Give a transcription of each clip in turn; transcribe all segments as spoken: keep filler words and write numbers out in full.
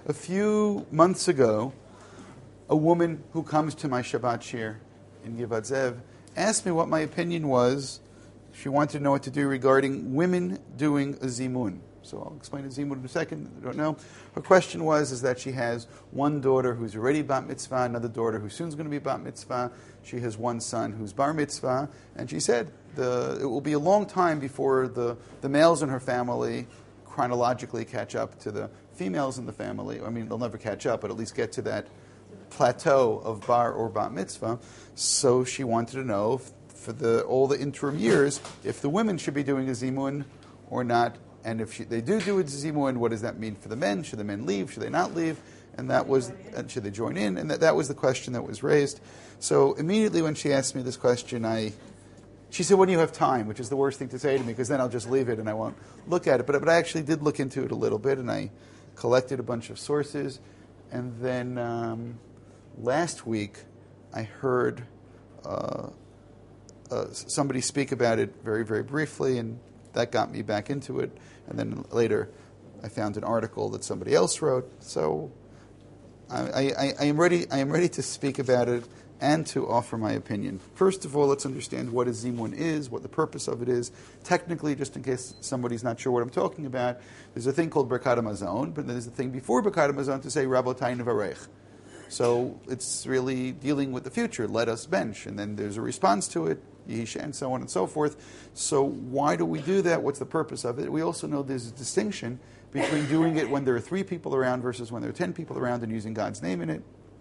A few months ago, a woman who comes to my Shabbat shir in Givat Zev asked me what my opinion was. She wanted to know what to do regarding women doing a zimun. So I'll explain a zimun in a second. I don't know. Her question was is that she has one daughter who's already bat mitzvah, another daughter who soon's going to be bat mitzvah. She has one son who's bar mitzvah, and she said the it will be a long time before the, the males in her family chronologically catch up to the females in the family. I mean, they'll never catch up, but at least get to that plateau of bar or bat mitzvah. So she wanted to know if, for the all the interim years if the women should be doing a zimun or not. And if she, they do do a zimun, what does that mean for the men? Should the men leave? Should they not leave? And that was, and should they join in? And that, that was the question that was raised. So immediately when she asked me this question, I, she said, "When do you have time?" Which is the worst thing to say to me, because then I'll just leave it and I won't look at it. But but I actually did look into it a little bit, and I collected a bunch of sources. And then um, last week, I heard uh, uh, somebody speak about it very very briefly, and that got me back into it. And then later, I found an article that somebody else wrote. So I, I, I am ready. I am ready to speak about it and to offer my opinion. First of all, let's understand what a zimun is, what the purpose of it is. Technically, just in case somebody's not sure what I'm talking about, there's a thing called Birkat Hamazon, but there's a thing before Birkat Hamazon to say Rabotai Nevarech. So it's really dealing with the future. Let us bench, and then there's a response to it. Yehisha, and so on and so forth. So why do we do that? What's the purpose of it? We also know there's a distinction between doing it when there are three people around versus when there are ten people around and using God's name in it.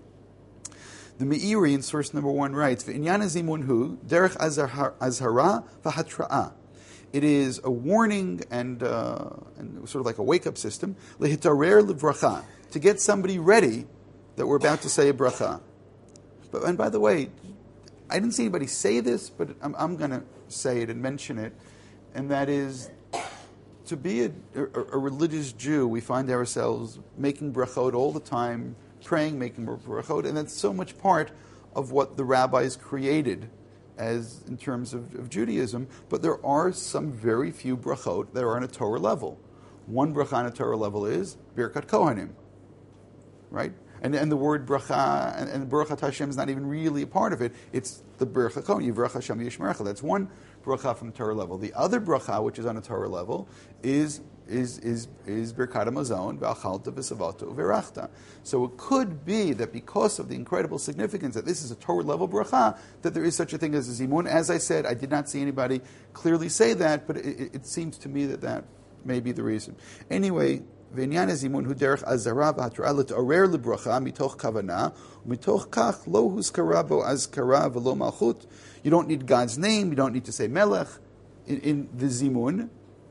The Meiri in source number one writes, "V'inyan hazimun hu derech azhara v'hatra'ah." It is a warning and, uh, and sort of like a wake-up system, lehitarer livracha, to get somebody ready that we're about to say a bracha. But and by the way, I didn't see anybody say this, but I'm, I'm going to say it and mention it, and that is, to be a, a, a religious Jew, we find ourselves making brachot all the time, praying, making brachot, and that's so much part of what the rabbis created as in terms of, of Judaism, but there are some very few brachot that are on a Torah level. One bracha on a Torah level is Birkat Kohanim, right? And, and the word bracha and, and Baruch Atah Hashem is not even really a part of it. It's the bracha kohen, Yivrach Hashem Yishmerecha. That's one bracha from the Torah level. The other bracha, which is on a Torah level, is is is is Birkat Hamazon, V'achalta v'savata u'verachta. So it could be that because of the incredible significance that this is a Torah level bracha, that there is such a thing as a zimun. As I said, I did not see anybody clearly say that, but it, it seems to me that that may be the reason. Anyway. V'inyan hazimun hu derech azhara v'hatra'ah l't'arer l'bracha mitoch kavana mitoch kach lo huzkara bo azkara v'lo malchut. You don't need God's name. You don't need to say melech in, in the zimun.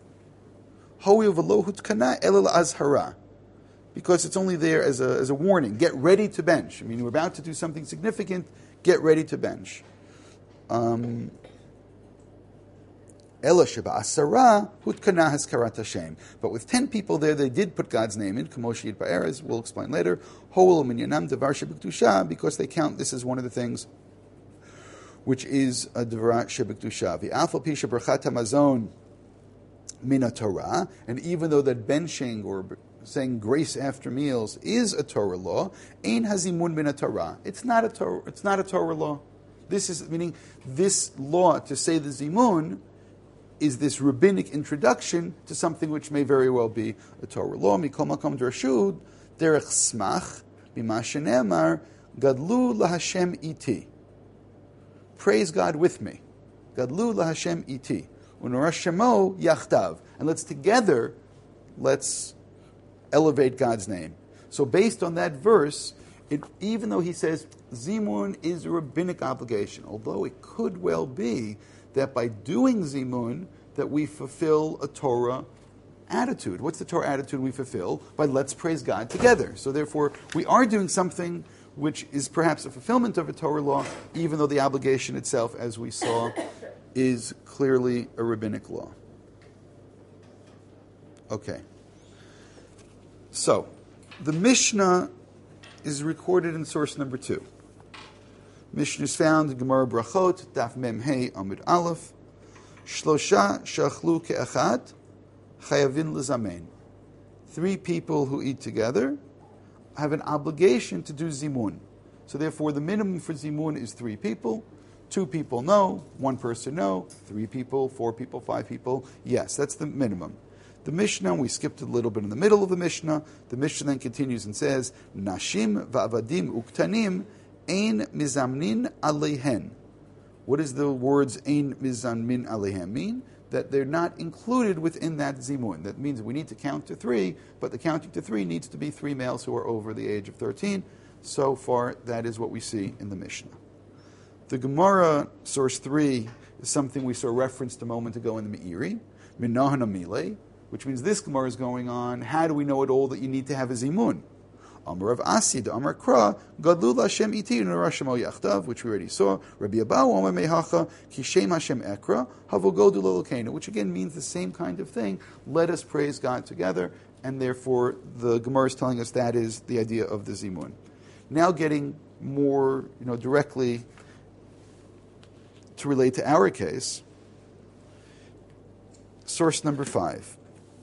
Ho'il v'lo hutkana ela azhara, because it's only there as a as a warning. Get ready to bench. I mean, we're about to do something significant. Get ready to bench. Um, Ela sheba asara hutkana haskarat Hashem. But with ten people there, they did put God's name in. Kamoshi yid ba'erez, we'll explain later. Ho'ol minyanam devar shebekdusha, because they count this as one of the things which is a devar shebekdusha. V'afal pi shebrachat hamazon min Torah, and even though that benching or saying grace after meals is a Torah law, ein hazimun min Torah. It's not a Torah. It's not a Torah law. This is meaning this law to say the zimun is this rabbinic introduction to something which may very well be a Torah law. Mikol makom drashud derech smach bima shenemar gadlu laHashem iti. Praise God with me. Gadlu laHashem iti. Unorash shemo yachtav. And let's together, let's elevate God's name. So based on that verse, it, even though he says zimun is a rabbinic obligation, although it could well be that by doing zimun, that we fulfill a Torah attitude. What's the Torah attitude we fulfill? By let's praise God together. So therefore, we are doing something which is perhaps a fulfillment of a Torah law, even though the obligation itself, as we saw, is clearly a rabbinic law. Okay. So, the Mishnah is recorded in source number two. Mishnah is found in Gemara Brachot, Daf Mem Hey Amud Aleph. Shlosha shachlu ke'achat chayavin lezamein. Three people who eat together have an obligation to do zimun. So therefore, the minimum for zimun is three people. Two people, no. One person, no. Three people, four people, five people, yes. That's the minimum. The Mishnah, we skipped a little bit in the middle of the Mishnah. The Mishnah then continues and says, Nashim va'avadim uktanim ein mizamnin aleihen. What does the words ein mizamnin aleihen mean? That they're not included within that zimun. That means we need to count to three, but the counting to three needs to be three males who are over the age of thirteen. So far, that is what we see in the Mishnah. The Gemara, source three, is something we saw referenced a moment ago in the Meiri, Minahana Mile, which means this Gemara is going on, how do we know at all that you need to have a zimun? Amar of Asid, Amar Kra, Gadlul Hashem iti Nurashamo Yachtav, which we already saw, Rabbi Abahu, Amar Mehacha, Kishem Hashem Ekra, Havogodu Lelokenu, which again means the same kind of thing. Let us praise God together, and therefore the Gemara is telling us that is the idea of the zimun. Now getting more, you know, directly to relate to our case, source number five.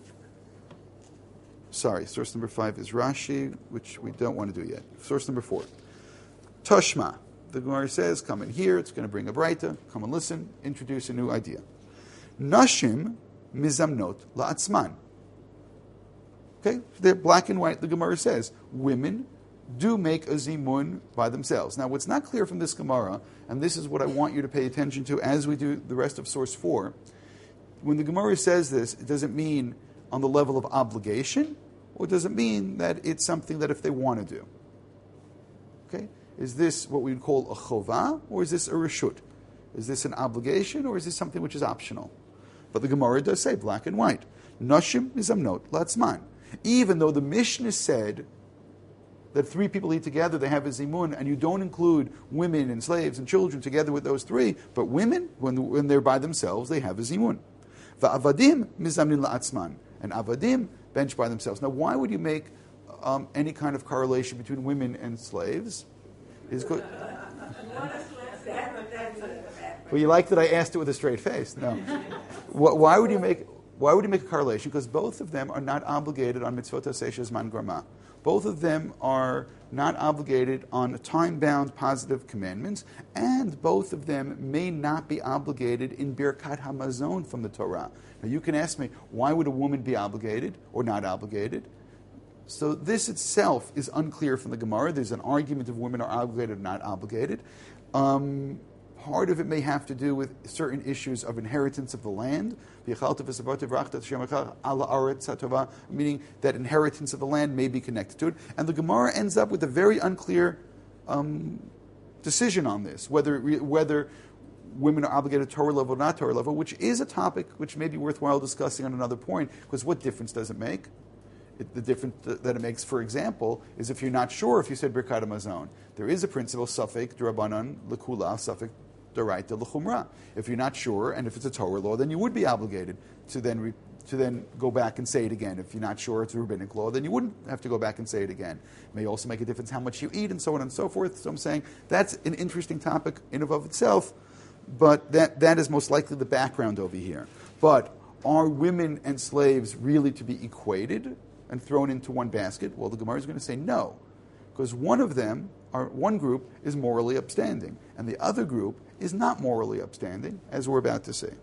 Sorry, source number five is Rashi, which we don't want to do yet. Source number four. Toshma. The Gemara says, come in here, it's going to bring a braita, come and listen, introduce a new idea. Nashim mizamnot la'atzman. Okay, they're black and white, the Gemara says. Women do make a zimun by themselves. Now, what's not clear from this Gemara, and this is what I want you to pay attention to as we do the rest of source four, when the Gemara says this, it doesn't mean on the level of obligation, or does it mean that it's something that if they want to do? Okay? Is this what we would call a chovah, or is this a reshut? Is this an obligation, or is this something which is optional? But the Gemara does say black and white. Nashim mizamnot la'atzman. Even though the Mishnah said that three people eat together, they have a zimun, and you don't include women and slaves and children together with those three, but women, when, when they're by themselves, they have a zimun. Va'avadim mizamnin la'atzman. And avadim bench by themselves. Now, why would you make um, any kind of correlation between women and slaves? Is good. Well, you like that I asked it with a straight face. No. Why would you make? Why would you make a correlation? Because both of them are not obligated on mitzvot aseh man grama. Both of them are not obligated on time-bound positive commandments, and both of them may not be obligated in Birkat Hamazon from the Torah. Now you can ask me, why would a woman be obligated or not obligated? So this itself is unclear from the Gemara. There's an argument of women are obligated or not obligated. Um, part of it may have to do with certain issues of inheritance of the land, meaning that inheritance of the land may be connected to it. And the Gemara ends up with a very unclear um, decision on this, whether whether women are obligated Torah level or not Torah level, which is a topic which may be worthwhile discussing on another point, because what difference does it make? It, the difference that it makes, for example, is if you're not sure if you said Birkat Hamazon. There is a principle, Safek D'Rabbanan L'Kula, Safek D'Oraita L'Chumra. If you're not sure, and if it's a Torah law, then you would be obligated to then re, to then go back and say it again. If you're not sure it's a rabbinic law, then you wouldn't have to go back and say it again. It may also make a difference how much you eat, and so on and so forth. So I'm saying that's an interesting topic in and of itself, but that, that is most likely the background over here. But are women and slaves really to be equated and thrown into one basket? Well, the Gemara is going to say no, because one of them, or one group, is morally upstanding, and the other group is not morally upstanding, as we're about to say.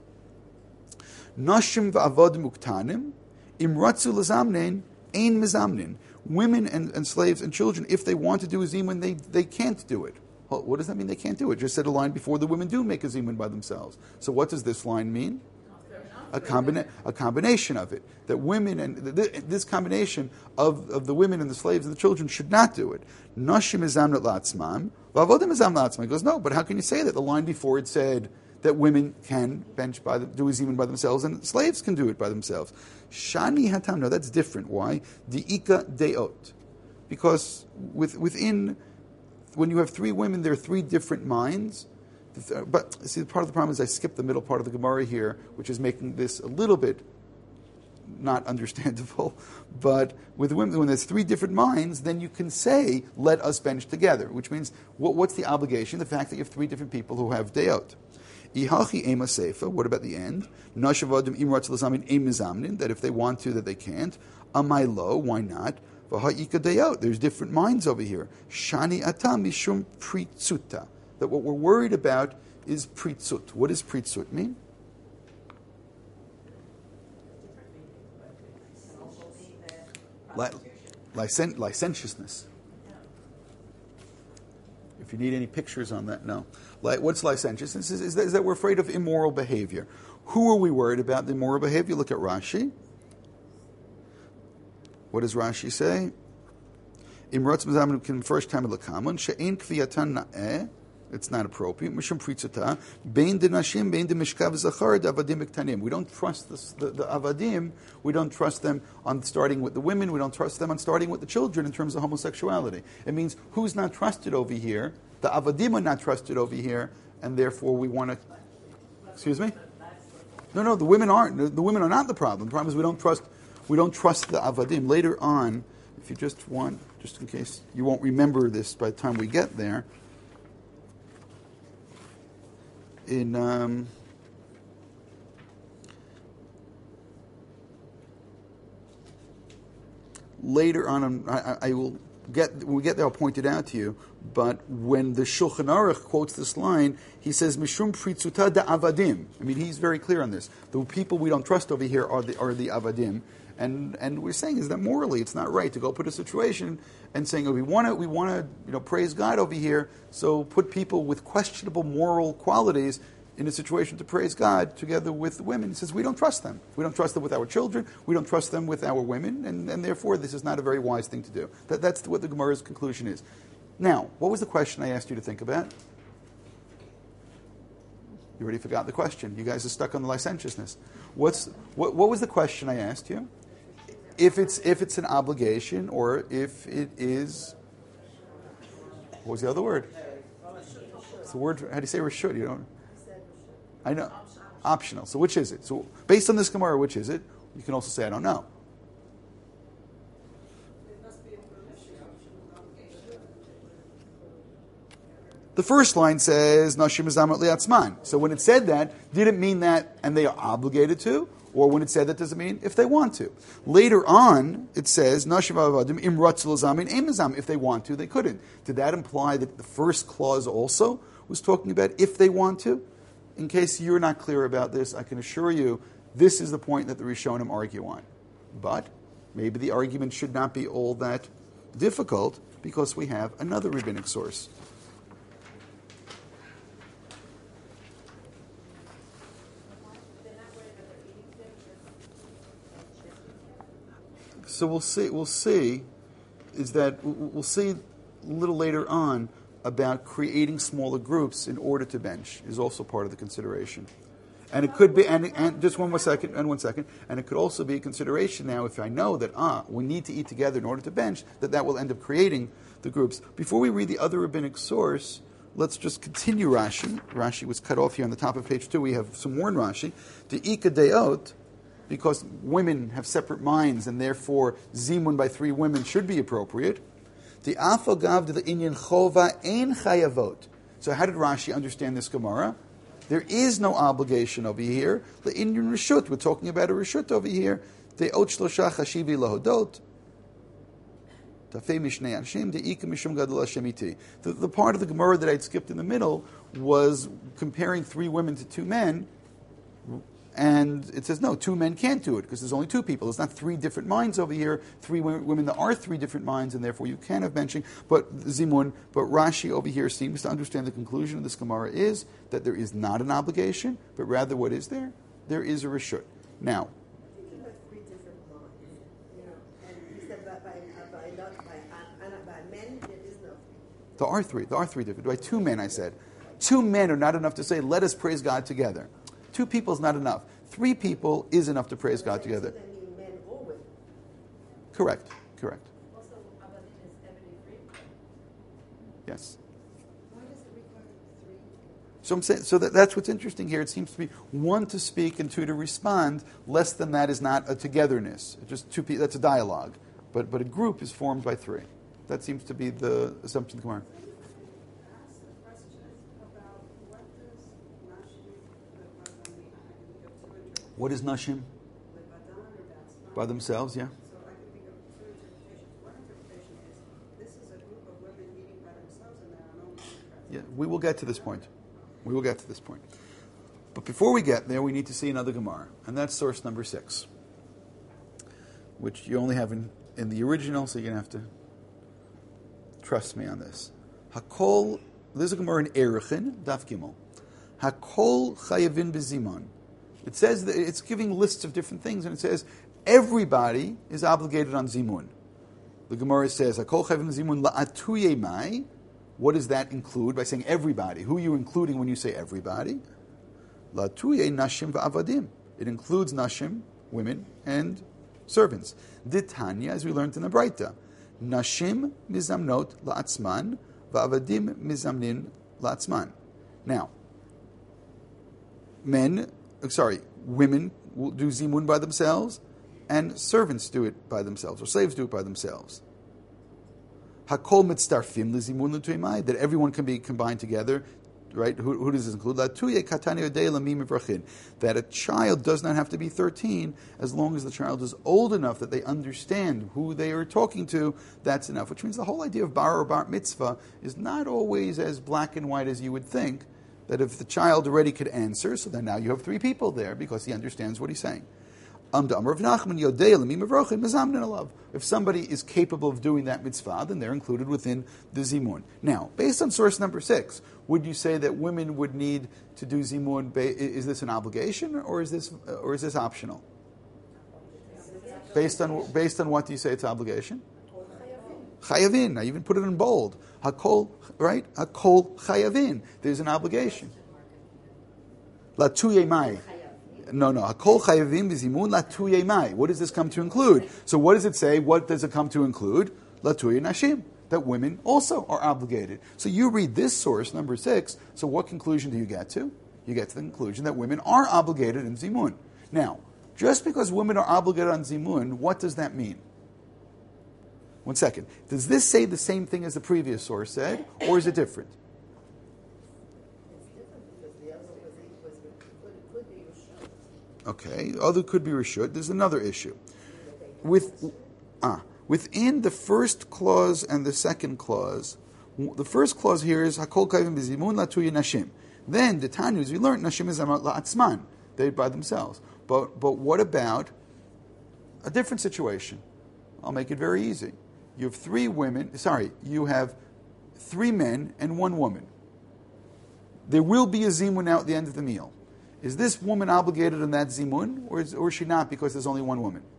Nashim va'avodim uktanim imratzu l'zamnein ein mizamnin. Women and, and slaves and children, if they want to do a zimun, they, they can't do it. Well, what does that mean they can't do it? Just said a line before, the women do make a zimun by themselves. So what does this line mean? A, combina- a combination of it. That women and th- this combination of, of the women and the slaves and the children should not do it. Nashim izamnot la'atzman, va'avodim izam la'atzman. He goes, no, but how can you say that? The line before it said that women can bench by the, do a zimun by themselves and slaves can do it by themselves. Shani hatam, no, that's different. Why? Di'ika de'ot. Because with, within, when you have three women, there are three different minds. But see, part of the problem is I skipped the middle part of the Gemara here, which is making this a little bit not understandable. But with women, when there's three different minds, then you can say, let us bench together, which means, what, what's the obligation? The fact that you have three different people who have deot. Ihachi ema seifa, what about the end? Nashavadim imrat l'zamin em mizamnin, that if they want to, that they can't. Amai lo, why not? V'ha'ika dayot. There's different minds over here. Shani atam mishum pritzuta. That what we're worried about is pritzut. What does pritzut mean? Licen- licentiousness. If you need any pictures on that, no. Like, what's licentiousness? Is, is, that, is that we're afraid of immoral behavior. Who are we worried about the immoral behavior? Look at Rashi. What does Rashi say? Imrotz mezamim first time l'kamon she'ein kviyatan na'eh. It's not appropriate. Mishum pritzuta bein de nashim bein de mishkav zachar de avadim ektanim. We don't trust this, the, the avadim. We don't trust them on starting with the women. We don't trust them on starting with the children in terms of homosexuality. It means who's not trusted over here? The avadim are not trusted over here, and therefore we want to. Excuse me? No, no. The women aren't. The, the women are not the problem. The problem is we don't trust. We don't trust the avadim. Later on, if you just want, just in case you won't remember this by the time we get there. In um, later on, I, I will get when we get there. I'll point it out to you. But when the Shulchan Aruch quotes this line, he says "Mishum pritzuta da avadim." I mean, he's very clear on this. The people we don't trust over here are the are the avadim, and and we're saying is that morally it's not right to go put a situation and saying oh, we want to we want to you know praise God over here, so put people with questionable moral qualities in a situation to praise God together with women. He says we don't trust them. We don't trust them with our children. We don't trust them with our women, and, and therefore this is not a very wise thing to do. That, that's what the Gemara's conclusion is. Now, what was the question I asked you to think about? You already forgot the question. You guys are stuck on the licentiousness. What's what, what was the question I asked you? If it's if it's an obligation or if it is, what was the other word? It's the word. How do you say reshut? You don't. I know. Optional. So which is it? So based on this Gemara, which is it? You can also say, I don't know. The first line says, Nashim Zamat Liatzman. So when it said that, did it mean that and they are obligated to? Or when it said that, does it mean if they want to? Later on, it says, Nashim Avadim Imratz Zamin Emazam. If they want to, they couldn't. Did that imply that the first clause also was talking about if they want to? In case you're not clear about this, I can assure you this is the point that the Rishonim argue on. But maybe the argument should not be all that difficult because we have another rabbinic source. So we'll see. We'll see. Is that we'll see a little later on about creating smaller groups in order to bench is also part of the consideration. And it could be, and, and just one more second, and one second, and it could also be a consideration now if I know that, ah, we need to eat together in order to bench, that that will end up creating the groups. Before we read the other rabbinic source, let's just continue Rashi. Rashi was cut off here on the top of page two. We have some more in Rashi. The Ika Deot, because women have separate minds, and therefore zimun by three women should be appropriate. The afagav de the inyan chova ein chayavot. So how did Rashi understand this Gemara? There is no obligation over here. The inyan reshut. We're talking about a reshut over here. The ot shlosha chashivi lahodot. Tafei mishnei anshim de ika mishum gadol hashemiti. The part of the Gemara that I'd skipped in the middle was comparing three women to two men. And it says, no, two men can't do it because there's only two people. There's not three different minds over here, three women. There are three different minds, and therefore you can have benching. But Zimun, but Rashi over here seems to understand the conclusion of this Gemara is that there is not an obligation, but rather what is there? There is a reshut. Now, three different minds, you know, and he said that by, by, not by, and by men, there is no. There are three. There are three different. By two men, I said. Two men are not enough to say, let us praise God together. Two people is not enough. Three people is enough to praise God together. Correct. Correct. Also, Avadim is every free. Yes. Why does it require three? So I'm saying, so that, that's what's interesting here. It seems to be one to speak and two to respond. Less than that is not a togetherness. It's just two people. That's a dialogue. But but a group is formed by three. That seems to be the assumption. Come on. What is Nashim? By themselves, yeah. So I could think of two interpretations. One Yeah, we will get to this point. We will get to this point. But before we get there, we need to see another Gemara, and that's source number six, which you only have in, in the original, so you're going to have to trust me on this. Hakol, there's a Gemara in Erechin, Daf Gimel. Hakol chayavin bezimon. It says that it's giving lists of different things, and it says everybody is obligated on zimun. The Gemara says Hakol chayavin zimun la'atuye mai. What does that include by saying everybody? Who are you including when you say everybody? La'atuye nashim va'avadim. It includes nashim, women, and servants. Ditanya, as we learned in the Braita, nashim mizamnot la'atzman va'avadim mizamnin la'atzman. Now, men, sorry, women will do zimun by themselves, and servants do it by themselves, or slaves do it by themselves. Hakol mitzdarfim lezimun l'tuimai, that everyone can be combined together, right? Who, who does this include? Latuye katani odei lamim ivrachin, that a child does not have to be thirteen, as long as the child is old enough that they understand who they are talking to, that's enough. Which means the whole idea of bar or bar mitzvah is not always as black and white as you would think, that if the child already could answer, so then now you have three people there because he understands what he's saying. If somebody is capable of doing that mitzvah, then they're included within the zimun. Now, based on source number six, would you say that women would need to do zimun? Is this an obligation or is this or is this optional? Based on based on what do you say it's obligation? Chayavin. I even put it in bold. Hakol, right? Hakol chayavin. There's an obligation. Latuye mai. No, no. Hakol chayavin b'zimun latuye mai. What does this come to include? So what does it say? What does it come to include? Latuye nashim. That women also are obligated. So you read this source, number six, so what conclusion do you get to? You get to the conclusion that women are obligated in zimun. Now, just because women are obligated on zimun, what does that mean? One second. Does this say the same thing as the previous source said, or is it different? Okay, other could be reshut. There's another issue. With ah, within the first clause and the second clause, the first clause here is Hakol kayvim b'zimun latuye nashim. Then the Tanya, as we learned, nashim is la'atzman. They by themselves. But but what about a different situation? I'll make it very easy. You have three women, sorry, you have three men and one woman. There will be a zimun now at the end of the meal. Is this woman obligated in that zimun, or is, or is she not because there's only one woman?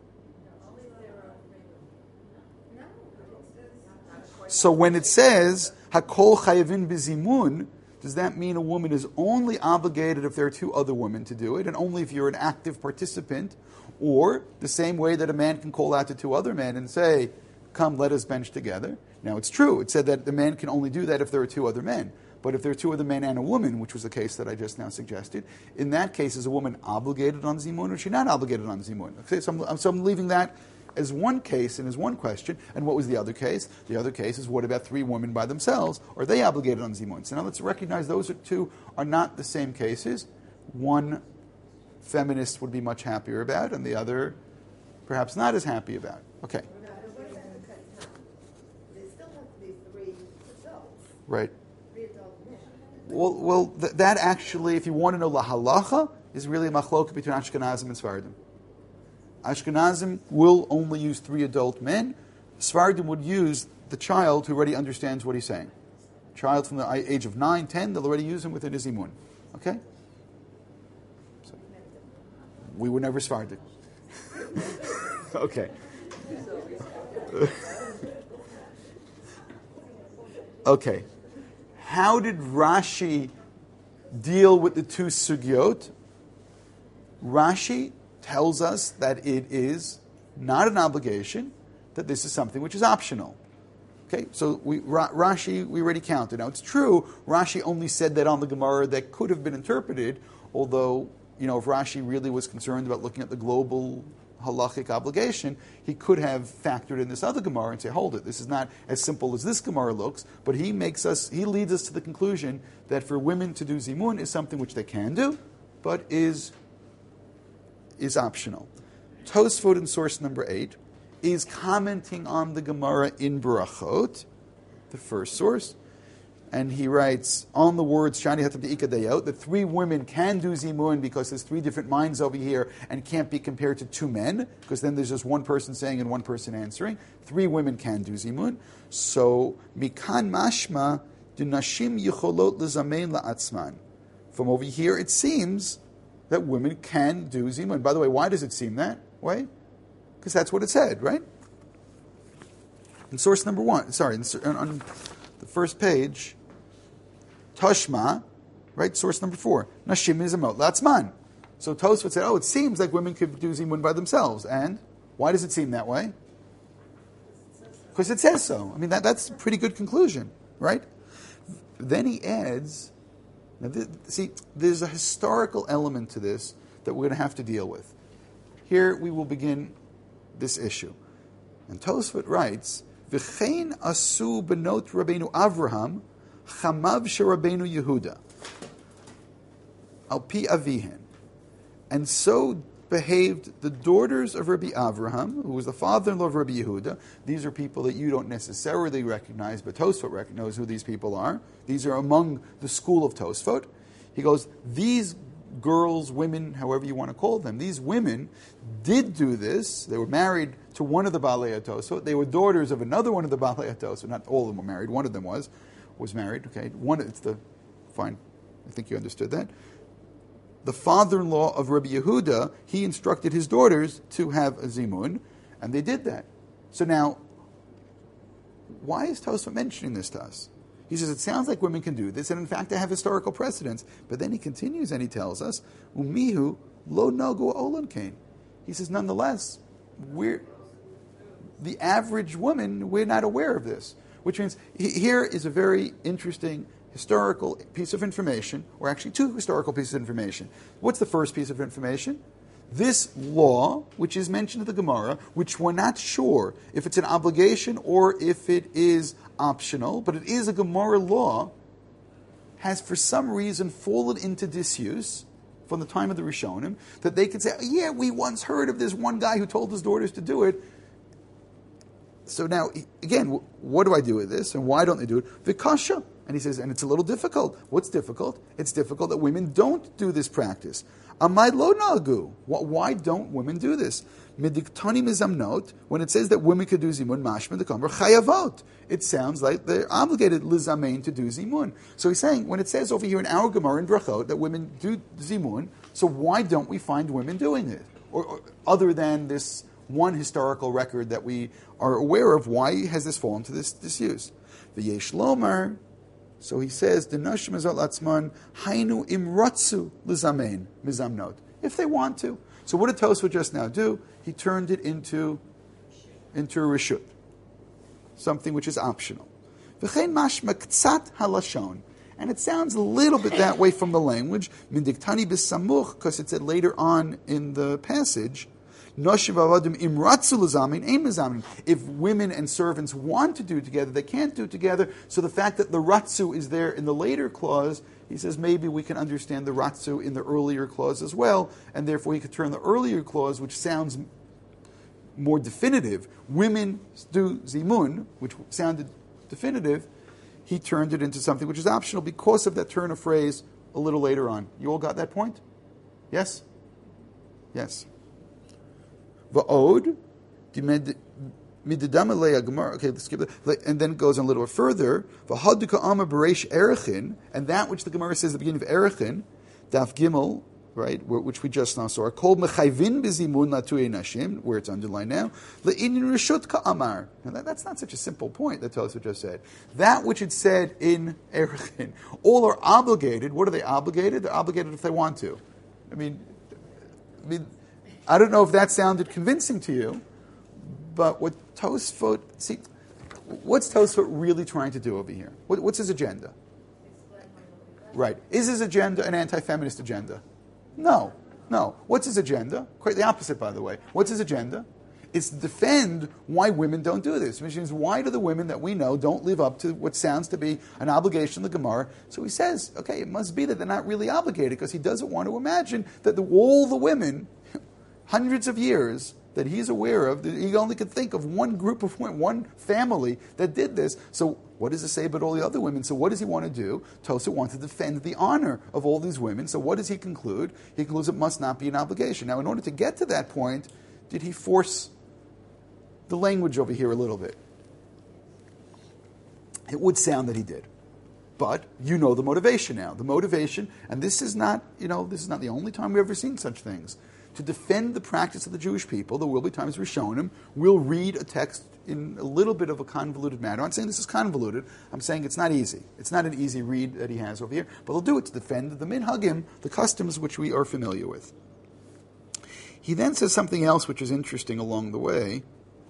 So when it says, Hakol chayavin b'zimun, does that mean a woman is only obligated if there are two other women to do it, and only if you're an active participant, or the same way that a man can call out to two other men and say, come, let us bench together. Now, it's true. It said that the man can only do that if there are two other men. But if there are two other men and a woman, which was the case that I just now suggested, in that case, is a woman obligated on zimun or is she not obligated on zimun? Okay, so, I'm, so I'm leaving that as one case and as one question. And what was the other case? The other case is what about three women by themselves? Are they obligated on zimun? So now let's recognize those two are not the same cases. One feminist would be much happier about, and the other perhaps not as happy about. Okay. Right. Well, well, th- that actually, if you want to know la halacha, is really a machloka between Ashkenazim and Sfardim. Ashkenazim will only use three adult men. Sfardim would use the child who already understands what he's saying. Child from the age of nine, ten, they'll already use him within his zimun. Okay? So, we were never Sfardim. Okay. Okay. How did Rashi deal with the two sugyot? Rashi tells us that it is not an obligation, that this is something which is optional. Okay, so we, Ra, Rashi, we already counted. Now, it's true, Rashi only said that on the Gemara that could have been interpreted, although, you know, if Rashi really was concerned about looking at the global halachic obligation, he could have factored in this other Gemara and say, hold it, this is not as simple as this Gemara looks, but he makes us, he leads us to the conclusion that for women to do zimun is something which they can do, but is, is optional. Tosfot in source number eight is commenting on the Gemara in Berachot, the first source, and he writes, on the words Shani Hatam Ikadayot, that three women can do Zimun because there's three different minds over here and can't be compared to two men, because then there's just one person saying and one person answering. Three women can do Zimun. So, Mikan Mashma, Dunashim Yicholot Lizamein La'atzman. From over here, it seems that women can do Zimun. By the way, why does it seem that way? Because that's what it said, right? In source number one, sorry, in, on the first page, Tashma, right? Source number four. Nashim Nizamot Latzman. So Tosfot said, oh, it seems like women could do Zimun by themselves. And why does it seem that way? Because it says so. I mean, that, that's a pretty good conclusion, right? Then he adds, now th- see, there's a historical element to this that we're going to have to deal with. Here we will begin this issue. And Tosfot writes, V'chein asu benot Rabbeinu Avraham Chamav Sherabeinu Yehuda, al pi avihen, and so behaved the daughters of Rabbi Avraham, who was the father-in-law of Rabbi Yehuda. These are people that you don't necessarily recognize, but Tosfot knows who these people are. These are among the school of Tosfot. He goes, these girls, women, however you want to call them, these women did do this. They were married to one of the Baalei Tosfot. They were daughters of another one of the Baalei Tosfot. Not all of them were married. One of them was. was married, okay? One, it's the, fine, I think you understood that. The father-in-law of Rabbi Yehuda, he instructed his daughters to have a zimun, and they did that. So now, why is Tosfot mentioning this to us? He says, it sounds like women can do this, and in fact, they have historical precedents. But then he continues and he tells us, Umihu lo nagu olon kain. He says, nonetheless, we're, the average woman, we're not aware of this. Which means here is a very interesting historical piece of information, or actually two historical pieces of information. What's the first piece of information? This law, which is mentioned in the Gemara, which we're not sure if it's an obligation or if it is optional, but it is a Gemara law, has for some reason fallen into disuse from the time of the Rishonim, that they could say, oh, yeah, we once heard of this one guy who told his daughters to do it. So now, again, what do I do with this, and why don't they do it? Vikasha. And he says, and it's a little difficult. What's difficult? It's difficult that women don't do this practice. Amai lo nagu. Why don't women do this? Midiktani mizamnot, when it says that women could do zimun, mashma the kamar chayavot. It sounds like they're obligated lizamein to do zimun. So he's saying, when it says over here in our Gemara in Brachot that women do zimun, so why don't we find women doing it? Or, or other than this one historical record that we are aware of, why has this fallen to this disuse? V'yesh lomar, so he says, Denashim azal atzman hainu imratzu lizamein mizamnot, if they want to. So what did Tosfot just now do? He turned it into into a reshut, something which is optional. V'chein mashma k'tzat halashon, and it sounds a little bit that way from the language. Min diktani b'samuch, because it said later on in the passage. If women and servants want to do together, they can't do together. So the fact that the ratzu is there in the later clause, he says maybe we can understand the ratzu in the earlier clause as well, and therefore he could turn the earlier clause, which sounds more definitive, women do zimun, which sounded definitive, he turned it into something which is optional because of that turn of phrase a little later on. You all got that point? Yes? Yes. Va'od, okay, let's skip that. And then it goes on a little bit further. V'haduka ama bereish erechin, and that which the Gemara says at the beginning of Erechin, Daf Gimel, right, which we just now saw, called mechayvin b'zimun latuei nashim, where it's underlined now, le'inin reshut ka'amar. Now that, that's not such a simple point that Tosfot just said. That which it said in Erechin, all are obligated. What are they obligated? They're obligated if they want to. I mean, I mean. I don't know if that sounded convincing to you, but what Tosfot, see, what's Tosfot really trying to do over here? What, what's his agenda? Right. Is his agenda an anti-feminist agenda? No. No. What's his agenda? Quite the opposite, by the way. What's his agenda? It's to defend why women don't do this. Which means, why do the women that we know don't live up to what sounds to be an obligation of the Gemara? So he says, okay, it must be that they're not really obligated, because he doesn't want to imagine that the, all the women, hundreds of years, that he's aware of. He only could think of one group of women, one family that did this. So what does it say about all the other women? So what does he want to do? Tosfot wants to defend the honor of all these women. So what does he conclude? He concludes it must not be an obligation. Now, in order to get to that point, did he force the language over here a little bit? It would sound that he did. But you know the motivation now. The motivation, and this is not, you know, this is not the only time we've ever seen such things. To defend the practice of the Jewish people, there will be times we're showing him, we'll read a text in a little bit of a convoluted manner. I'm not saying this is convoluted. I'm saying it's not easy. It's not an easy read that he has over here. But he'll do it to defend the minhagim, the customs which we are familiar with. He then says something else which is interesting along the way,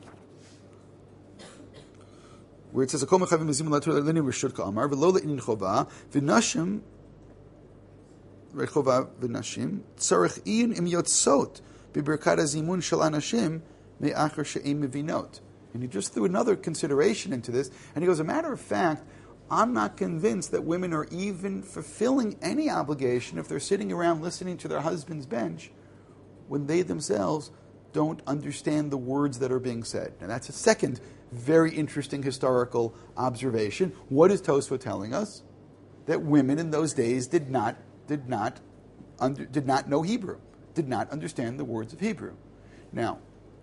where it says, "Akol mechavim v'zimun la'torah l'nim reshut ka'amar v'lo le'inin chova v'nashim rechova v'nashim tzarich iyin im yotzot b'berkat hazimun shel anashim me'achar she'im mevinot." And he just threw another consideration into this, and he goes, "A matter of fact, I'm not convinced that women are even fulfilling any obligation if they're sitting around listening to their husband's bench when they themselves don't understand the words that are being said." Now that's a second very interesting historical observation. What is Tosfot telling us? That women in those days did not did not under, did not know Hebrew, did not understand the words of Hebrew. Now,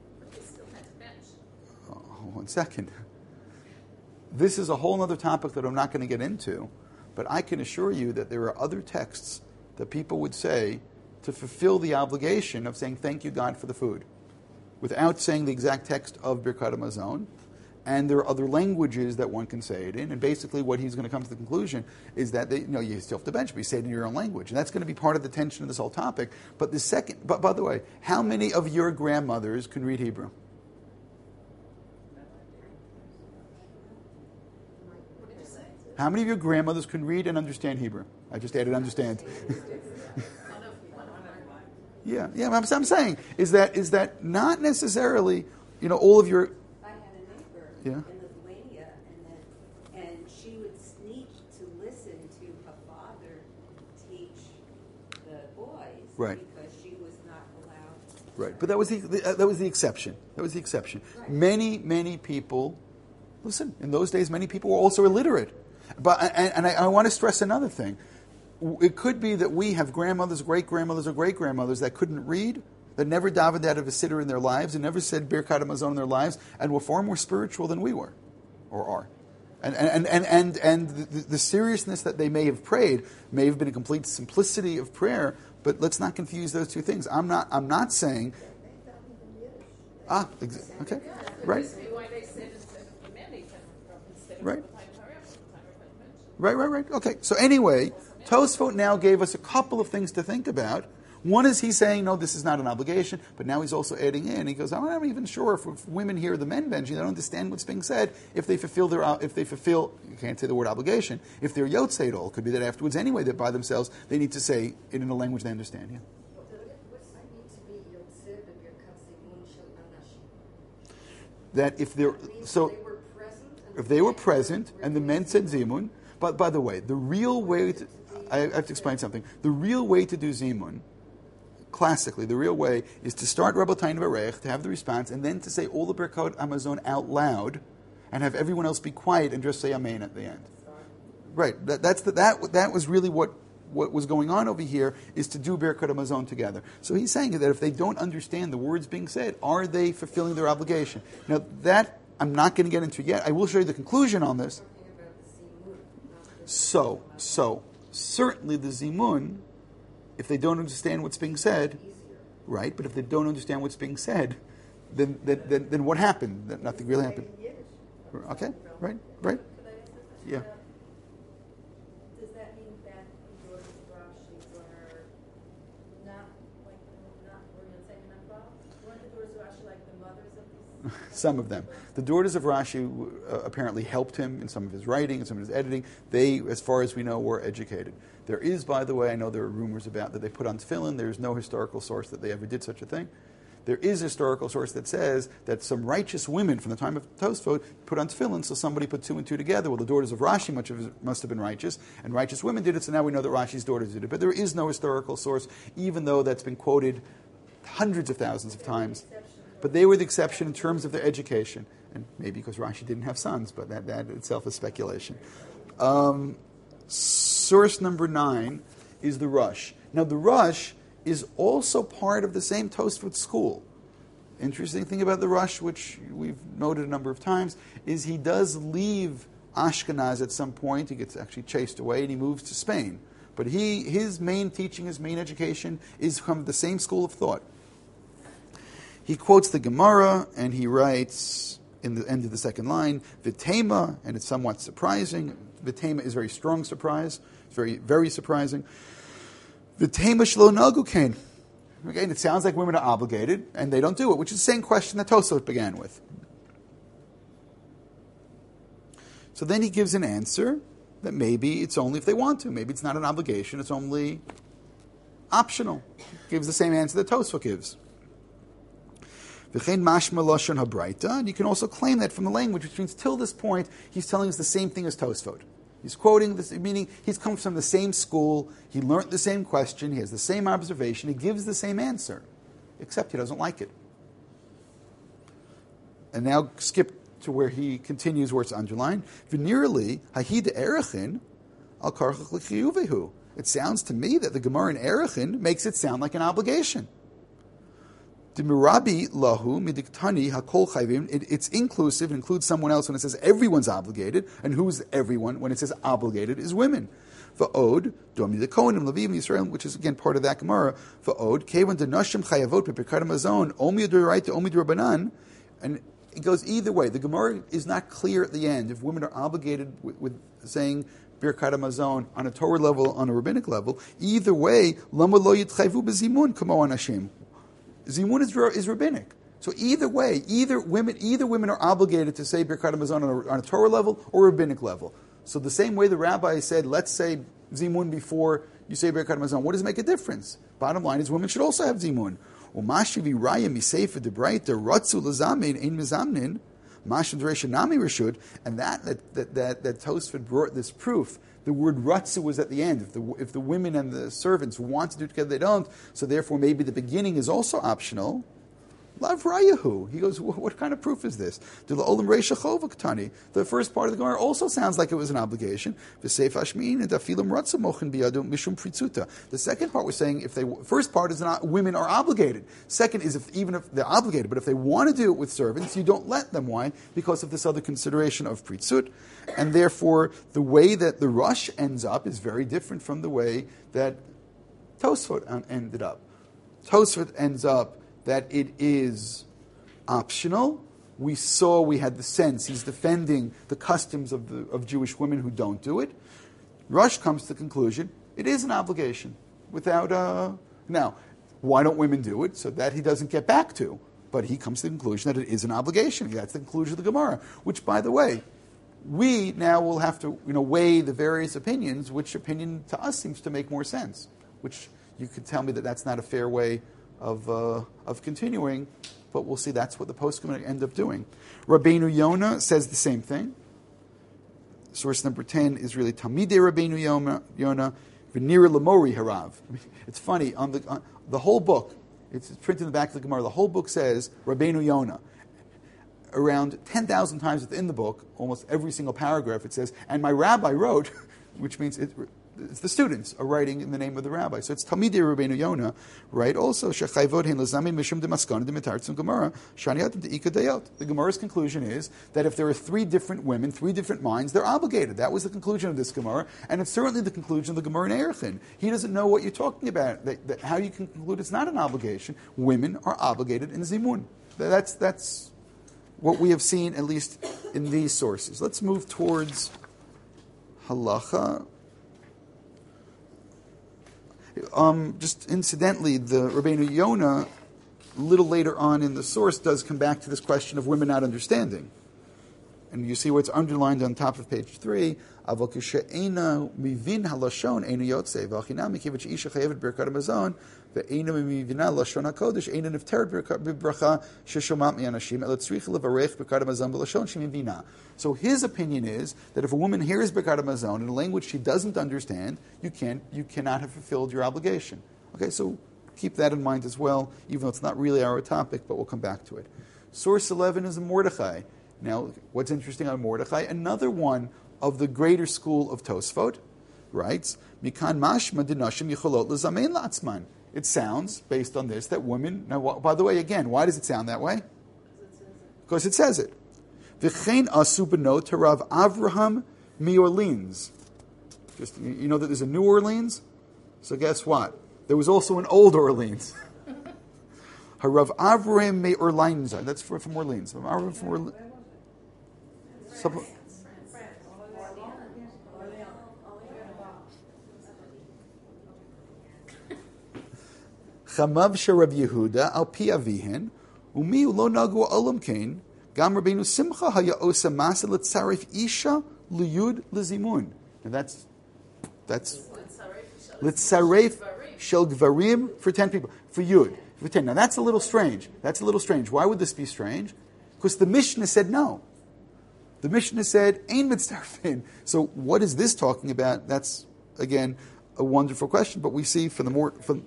oh, one second. This is a whole other topic that I'm not going to get into, but I can assure you that there are other texts that people would say to fulfill the obligation of saying thank you, God, for the food, without saying the exact text of Birkat HaMazon. And there are other languages that one can say it in. And basically what he's going to come to the conclusion is that they, you know, you still have to bench, but you say it in your own language. And that's going to be part of the tension of this whole topic. But the second, but by the way, how many of your grandmothers can read Hebrew? What did you say? How many of your grandmothers can read and understand Hebrew? I just added understand. yeah, yeah. What I'm saying is that is that not necessarily, you know, all of your. Yeah. Yeah. In Lithuania, and then, and she would sneak to listen to her father teach the boys, right, because she was not allowed. Right, but that was the, the uh, that was the exception. That was the exception. Right. Many many people, listen. In those days, many people were also illiterate. But and, and I, I want to stress another thing. It could be that we have grandmothers, great grandmothers, or great grandmothers that couldn't read, that never davened out of a siddur in their lives, and never said Birkat HaMazon in their lives, and were far more spiritual than we were, or are. And and and and, and the, the seriousness that they may have prayed may have been a complete simplicity of prayer, but let's not confuse those two things. I'm not I'm not saying... Ah, ex- okay, right. Right. Right, right, right. Okay, so anyway, Tosfot now gave us a couple of things to think about. One is he's saying, no, this is not an obligation, but now he's also adding in. He goes, I'm not even sure if, if women hear the men benching, they don't understand what's being said. If they fulfill their, if they fulfill, you can't say the word obligation. If they're yotzei at all, it could be that afterwards anyway, that by themselves they need to say it in a language they understand. Yeah. That if they're so, if they were present and the men said zimun, but by the way, the real way to, I have to explain something. The real way to do zimun, classically, the real way is to start Rabbeinu Varech, to have the response, and then to say all the Birkat HaMazon out loud, and have everyone else be quiet and just say Amen at the end. Right. That, that's the, that. That was really what what was going on over here, is to do Birkat HaMazon together. So he's saying that if they don't understand the words being said, are they fulfilling their obligation? Now that I'm not going to get into yet. I will show you the conclusion on this. So, so certainly the zimun, if they don't understand what's being said, right? But if they don't understand what's being said, then then then, then what happened? That nothing really happened. Okay, right, right, yeah. Does that mean that the daughters of Rashi were not like not were you saying not involved? Weren't the daughters of Rashi like the mothers of these? Some of them. The daughters of Rashi uh, apparently helped him in some of his writing and some of his editing. They, as far as we know, were educated. There is, by the way, I know there are rumors about that they put on tefillin. There's no historical source that they ever did such a thing. There is a historical source that says that some righteous women from the time of Tosfot put on tefillin, so somebody put two and two together. Well, the daughters of Rashi much of it must have been righteous, and righteous women did it, so now we know that Rashi's daughters did it. But there is no historical source, even though that's been quoted hundreds of thousands of times. but they were the exception in terms of their education. And maybe because Rashi didn't have sons, but that, that itself is speculation. Um, source number nine is the Rush. Now, the Rush is also part of the same Tosfot school. Interesting thing about the Rush, which we've noted a number of times, is he does leave Ashkenaz at some point. He gets actually chased away and he moves to Spain. But he, his main teaching, his main education is from the same school of thought. He quotes the Gemara and he writes in the end of the second line, Vitema, and it's somewhat surprising. Vitema is very strong surprise. It's very, very surprising. Vitema shlo nagu kain. Again, it sounds like women are obligated, and they don't do it, which is the same question that Tosfot began with. So then he gives an answer that maybe it's only if they want to. Maybe it's not an obligation, it's only optional. He gives the same answer that Tosfot gives. V'chein mashma lashon habraita, and you can also claim that from the language, which means till this point, he's telling us the same thing as Tosfot. He's quoting this, meaning he's come from the same school, he learned the same question, he has the same observation, he gives the same answer, except he doesn't like it. And now skip to where he continues where it's underlined. V'nirli hahid erechin al karchach l'chiyuvehu. It sounds to me that the Gemara in Erechin makes it sound like an obligation. Dimirabi lahu midiktani hakol chayvim. It's inclusive, it includes someone else when it says everyone's obligated, and who's everyone when it says obligated is women. Va'od domi the Kohanim Levim Yisrael, which is again part of that Gemara. Va'od kevan denashim chayavot beperkat hamazon omi d'oraita omi d'rabanan, and it goes either way. The Gemara is not clear at the end if women are obligated with, with saying Birkat HaMazon on a Torah level, on a rabbinic level. Either way, lama lo yitchayvu b'zimun kamo anashim. Zimun is, is rabbinic. So either way, either women either women are obligated to say Birkat HaMazon on a, on a Torah level or rabbinic level. So the same way the rabbi said, let's say Zimun before you say Birkat HaMazon. What does it make a difference? Bottom line is women should also have Zimun. Umashivi raya miseifa debraita ratzu lazamin ein mizamnin mashim dereshanami reshud, and that that that that, that Tosfot brought this proof. The word ratzu was at the end. If the if the women and the servants want to do it together, they don't. So therefore, maybe the beginning is also optional. Lav rayahu. He goes, what kind of proof is this? The first part of the Gemara also sounds like it was an obligation. The second part was saying if they first part is not women are obligated. Second is if even if they're obligated, but if they want to do it with servants, you don't let them. Why? Because of this other consideration of pritzut, and therefore the way that the rush ends up is very different from the way that Tosfot ended up. Tosfot ends up that it is optional. We saw, we had the sense, he's defending the customs of the of Jewish women who don't do it. Rush comes to the conclusion, it is an obligation. Without a... Now, why don't women do it? So that he doesn't get back to. But he comes to the conclusion that it is an obligation. That's the conclusion of the Gemara. Which, by the way, we now will have to you know, weigh the various opinions, which opinion to us seems to make more sense. Which you could tell me that that's not a fair way of uh, of continuing, but we'll see that's what the poskim going to end up doing. Rabbeinu Yonah says the same thing. Source number ten is really Talmidei Rabbeinu Yonah, V'nira Lamori Harav. It's funny, on the on the whole book, it's printed in the back of the Gemara, the whole book says Rabbeinu Yonah. Around ten thousand times within the book, almost every single paragraph, it says, and my rabbi wrote, which means it, it's the students are writing in the name of the rabbi. So it's Talmidei Rabbeinu Yonah, right? Also, Shechayvod Hein Lazami Mishum Demaskana Demitartzum Gemara Shaniatim Deika Dayot. The Gemara's conclusion is that if there are three different women, three different minds, they're obligated. That was the conclusion of this Gemara, and it's certainly the conclusion of the Gemara in Erechin. He doesn't know what you're talking about. That, that how you can conclude it's not an obligation. Women are obligated in Zimun. That's that's what we have seen, at least in these sources. Let's move towards Halacha. Um, just incidentally, the Rabbeinu Yonah, a little later on in the source, does come back to this question of women not understanding. And you see where it's underlined on top of page three. Aval kishe'ena mivin halashon einu yotzei v'achinam mikivat she'isha chayevet birkat hamazon ve'ena mivina lashon hakodesh eina nifteret b'bracha sheshomat mi'anashim ela tzricha levarech birkat hamazon b'lashon shemivina. So his opinion is that if a woman hears birkat hamazon in a language she doesn't understand, you can't, you cannot have fulfilled your obligation. Okay, so keep that in mind as well, even though it's not really our topic, but we'll come back to it. Source eleven is Mordechai. Now, what's interesting on Mordechai? Another one of the greater school of Tosfot writes, Mikan mashma dinashim yicholot lezamein la'atzman. It sounds, based on this, that women... Now, by the way, again, why does it sound that way? Because it says it. V'chein asu benot harav Avraham mi-Orleans. Just, you know that there's a New Orleans? So guess what? There was also an Old Orleans. Harav Avraham mi-Orleans. That's for, from Orleans. Avraham from Orleans. Suppl- Chamav sherav Yehuda al pi avihen umi lo nagu olam kain gam Rabbeinu Simcha haya osa masa letzarif isha liyud lezimun. And that's that's letzarif shel gvarim for ten people for yud for ten. Now that's a little strange. That's a little strange. Why would this be strange? Because the Mishnah said no. The Mishnah said ein mitzarfin. So what is this talking about? That's again a wonderful question. But we see for the more for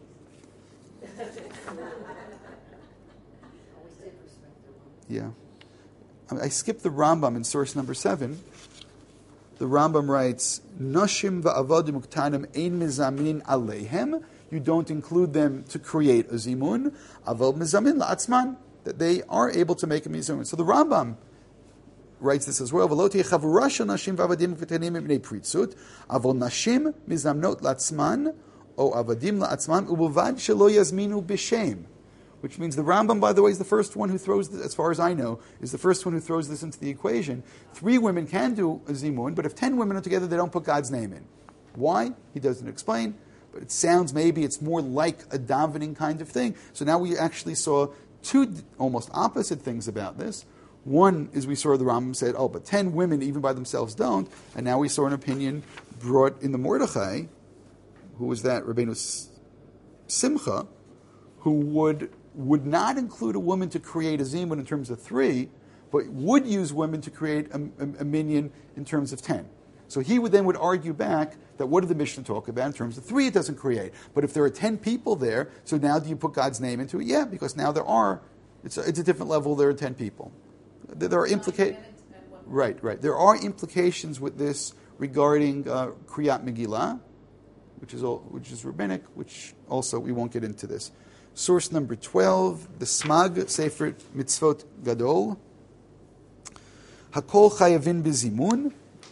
Yeah. I skipped the Rambam in source number seven. The Rambam writes, Nashim va'avadim uktanim ein mizamin aleihem. You don't include them to create a zimun. Aval mizamin la'atzman. That they are able to make a mizamin. So the Rambam writes this as well. V'lo tiyeh chavura shel nashim va'avadim uktanim b'nei pritzut. Aval nashim mizamnot la'atzman o avadim la'atzman u'bavad shelo yazminu b'shem. Which means the Rambam, by the way, is the first one who throws this, as far as I know, is the first one who throws this into the equation. Three women can do a zimun, but if ten women are together, they don't put God's name in. Why? He doesn't explain, but it sounds maybe it's more like a davening kind of thing. So now we actually saw two almost opposite things about this. One is we saw the Rambam said, oh, but ten women even by themselves don't, and now we saw an opinion brought in the Mordechai, who was that, Rabbeinu Simcha, who would... would not include a woman to create a zimun in terms of three, but would use women to create a, a, a minyan in terms of ten. So he would then would argue back that what did the Mishnah talk about in terms of three? It doesn't create. But if there are ten people there, so now do you put God's name into it? Yeah, because now there are. It's a, it's a different level. There are ten people. There, there are implications. Right, right. There are implications with this regarding uh, Kriyat Megillah, which is all, which is rabbinic. Which also we won't get into this. Source number twelve, the Smag, Sefer Mitzvot Gadol. Hakol chayavin bezimun.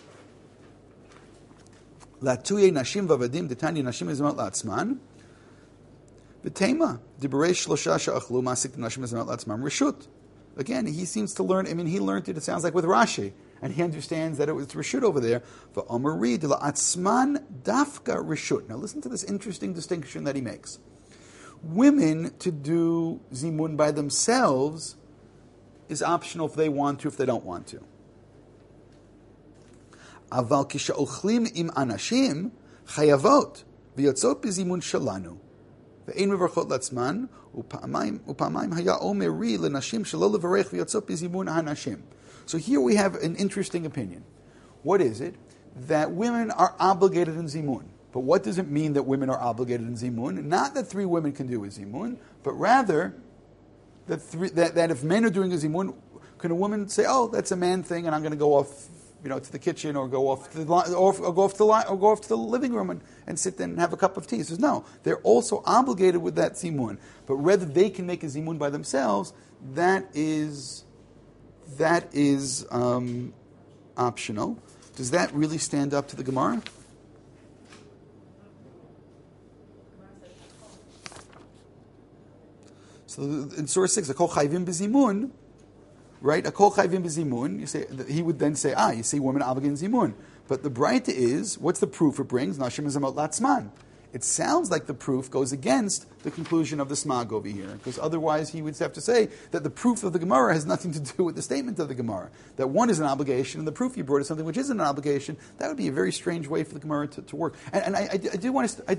Latuye nashim vavadim detanya nashim ezmat la'atzman. V'tema, dibrei shlosha she'achlu masik nashim ezmat la'atzman reshut. Again, he seems to learn, I mean, he learned it, it sounds like with Rashi, and he understands that it was reshut over there. V'omari de la'atzman dafka reshut. Now listen to this interesting distinction that he makes. Women to do zimun by themselves is optional if they want to, if they don't want to. Aval kisha'ochlim im anashim chayavot v'yotzot b'zimun shalanu ve'ein mevarchot latzman upa'amayim haya omeri lenashim shelo levarech v'yotzot b'zimun hanashim. So here we have an interesting opinion. What is it? That women are obligated in zimun. But what does it mean that women are obligated in zimun? Not that three women can do a zimun, but rather that, three, that, that if men are doing a zimun, can a woman say, "Oh, that's a man thing, and I'm going to go off, you know, to the kitchen, or go off to the or, or go off to the or go off to the living room and, and sit there and have a cup of tea?" He says, "No, they're also obligated with that zimun, but whether they can make a zimun by themselves, that is that is um, optional." Does that really stand up to the Gemara? So in source six, Akol chayvim b'zimun, right? Akol chayvim b'zimun. You say he would then say, ah, you see, women obligated in zimun. But the Braita is, what's the proof it brings? Nashim ezamot latzman. It sounds like the proof goes against the conclusion of the Smag over here, because otherwise he would have to say that the proof of the Gemara has nothing to do with the statement of the Gemara. That one is an obligation, and the proof you brought is something which isn't an obligation. That would be a very strange way for the Gemara to, to work. And, and I, I, I do want to. I,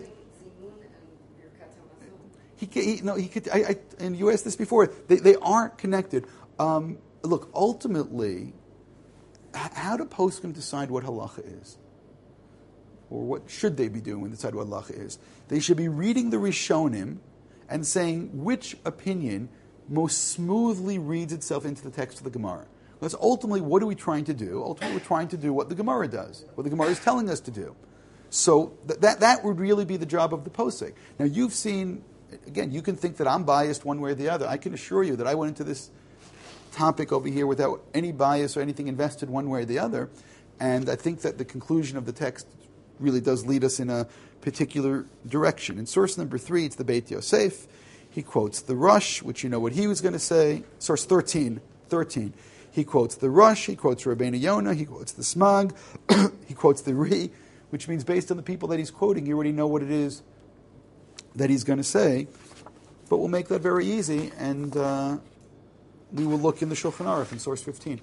He, he, no, he could, I, I, and you asked this before. They, they aren't connected. Um, look, ultimately, how do poskim decide what halacha is? Or what should they be doing when they decide what halacha is? They should be reading the Rishonim and saying which opinion most smoothly reads itself into the text of the Gemara. Because ultimately, what are we trying to do? Ultimately, we're trying to do what the Gemara does, what the Gemara is telling us to do. So th- that that would really be the job of the posek. Now, you've seen, again, you can think that I'm biased one way or the other. I can assure you that I went into this topic over here without any bias or anything invested one way or the other. And I think that the conclusion of the text really does lead us in a particular direction. In source number three, it's the Beit Yosef. He quotes the Rush, which you know what he was going to say. Source thirteen, thirteen. He quotes the Rush, he quotes Rabbeinu Yonah, he quotes the Smag, he quotes the Ri, which means based on the people that he's quoting, you already know what it is that he's going to say. But we'll make that very easy, and uh, we will look in the Shulchan Aruch in source fifteen.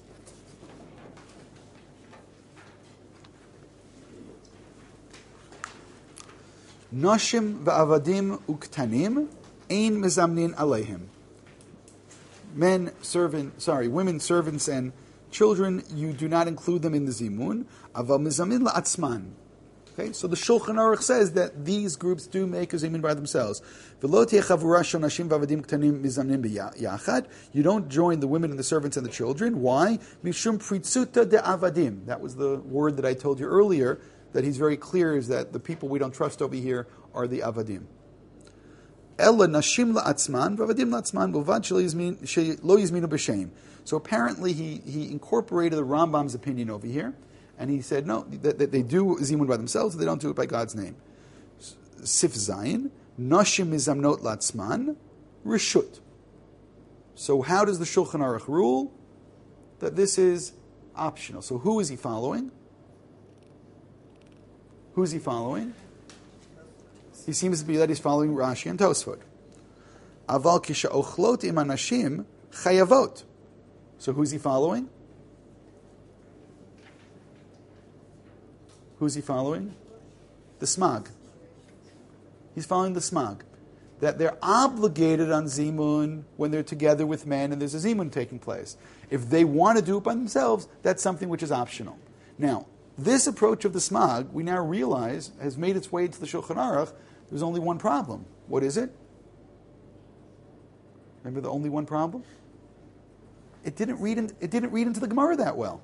Nashim va'avadim uktanim ein mezamnin aleihim. Men, servant, sorry, women, servants, and children, you do not include them in the zimun. Aval mizamin la'atzman. Okay, so the Shulchan Aruch says that these groups do make a zimun by themselves. V'lo tiyeh chavura shel nashim v'avadim ktanim mizamnin b'yachad. You don't join the women and the servants and the children. Why? Mishum pritzuta de'avadim. That was the word that I told you earlier, that he's very clear is that the people we don't trust over here are the avadim. Ella nashim la'atzman, v'avadim la'atzman, b'uvad shelo yizminu b'shem. So apparently he, he incorporated the Rambam's opinion over here, and he said, no, that, that they do zimun by themselves, they don't do it by God's name. Sif Zayin, nashim mizamnot la'atzman, rishut. So how does the Shulchan Aruch rule? That this is optional. So who is he following? Who's he following? He seems to be that he's following Rashi and Tosfot. Aval kisha ochlot im anashim chayavot. So who's he following? Who's he following? The Smag. He's following the Smag. That they're obligated on zimun when they're together with men and there's a zimun taking place. If they want to do it by themselves, that's something which is optional. Now, this approach of the Smag, we now realize, has made its way into the Shulchan Aruch. There's only one problem. What is it? Remember the only one problem? It didn't read in, it didn't read into the Gemara that well.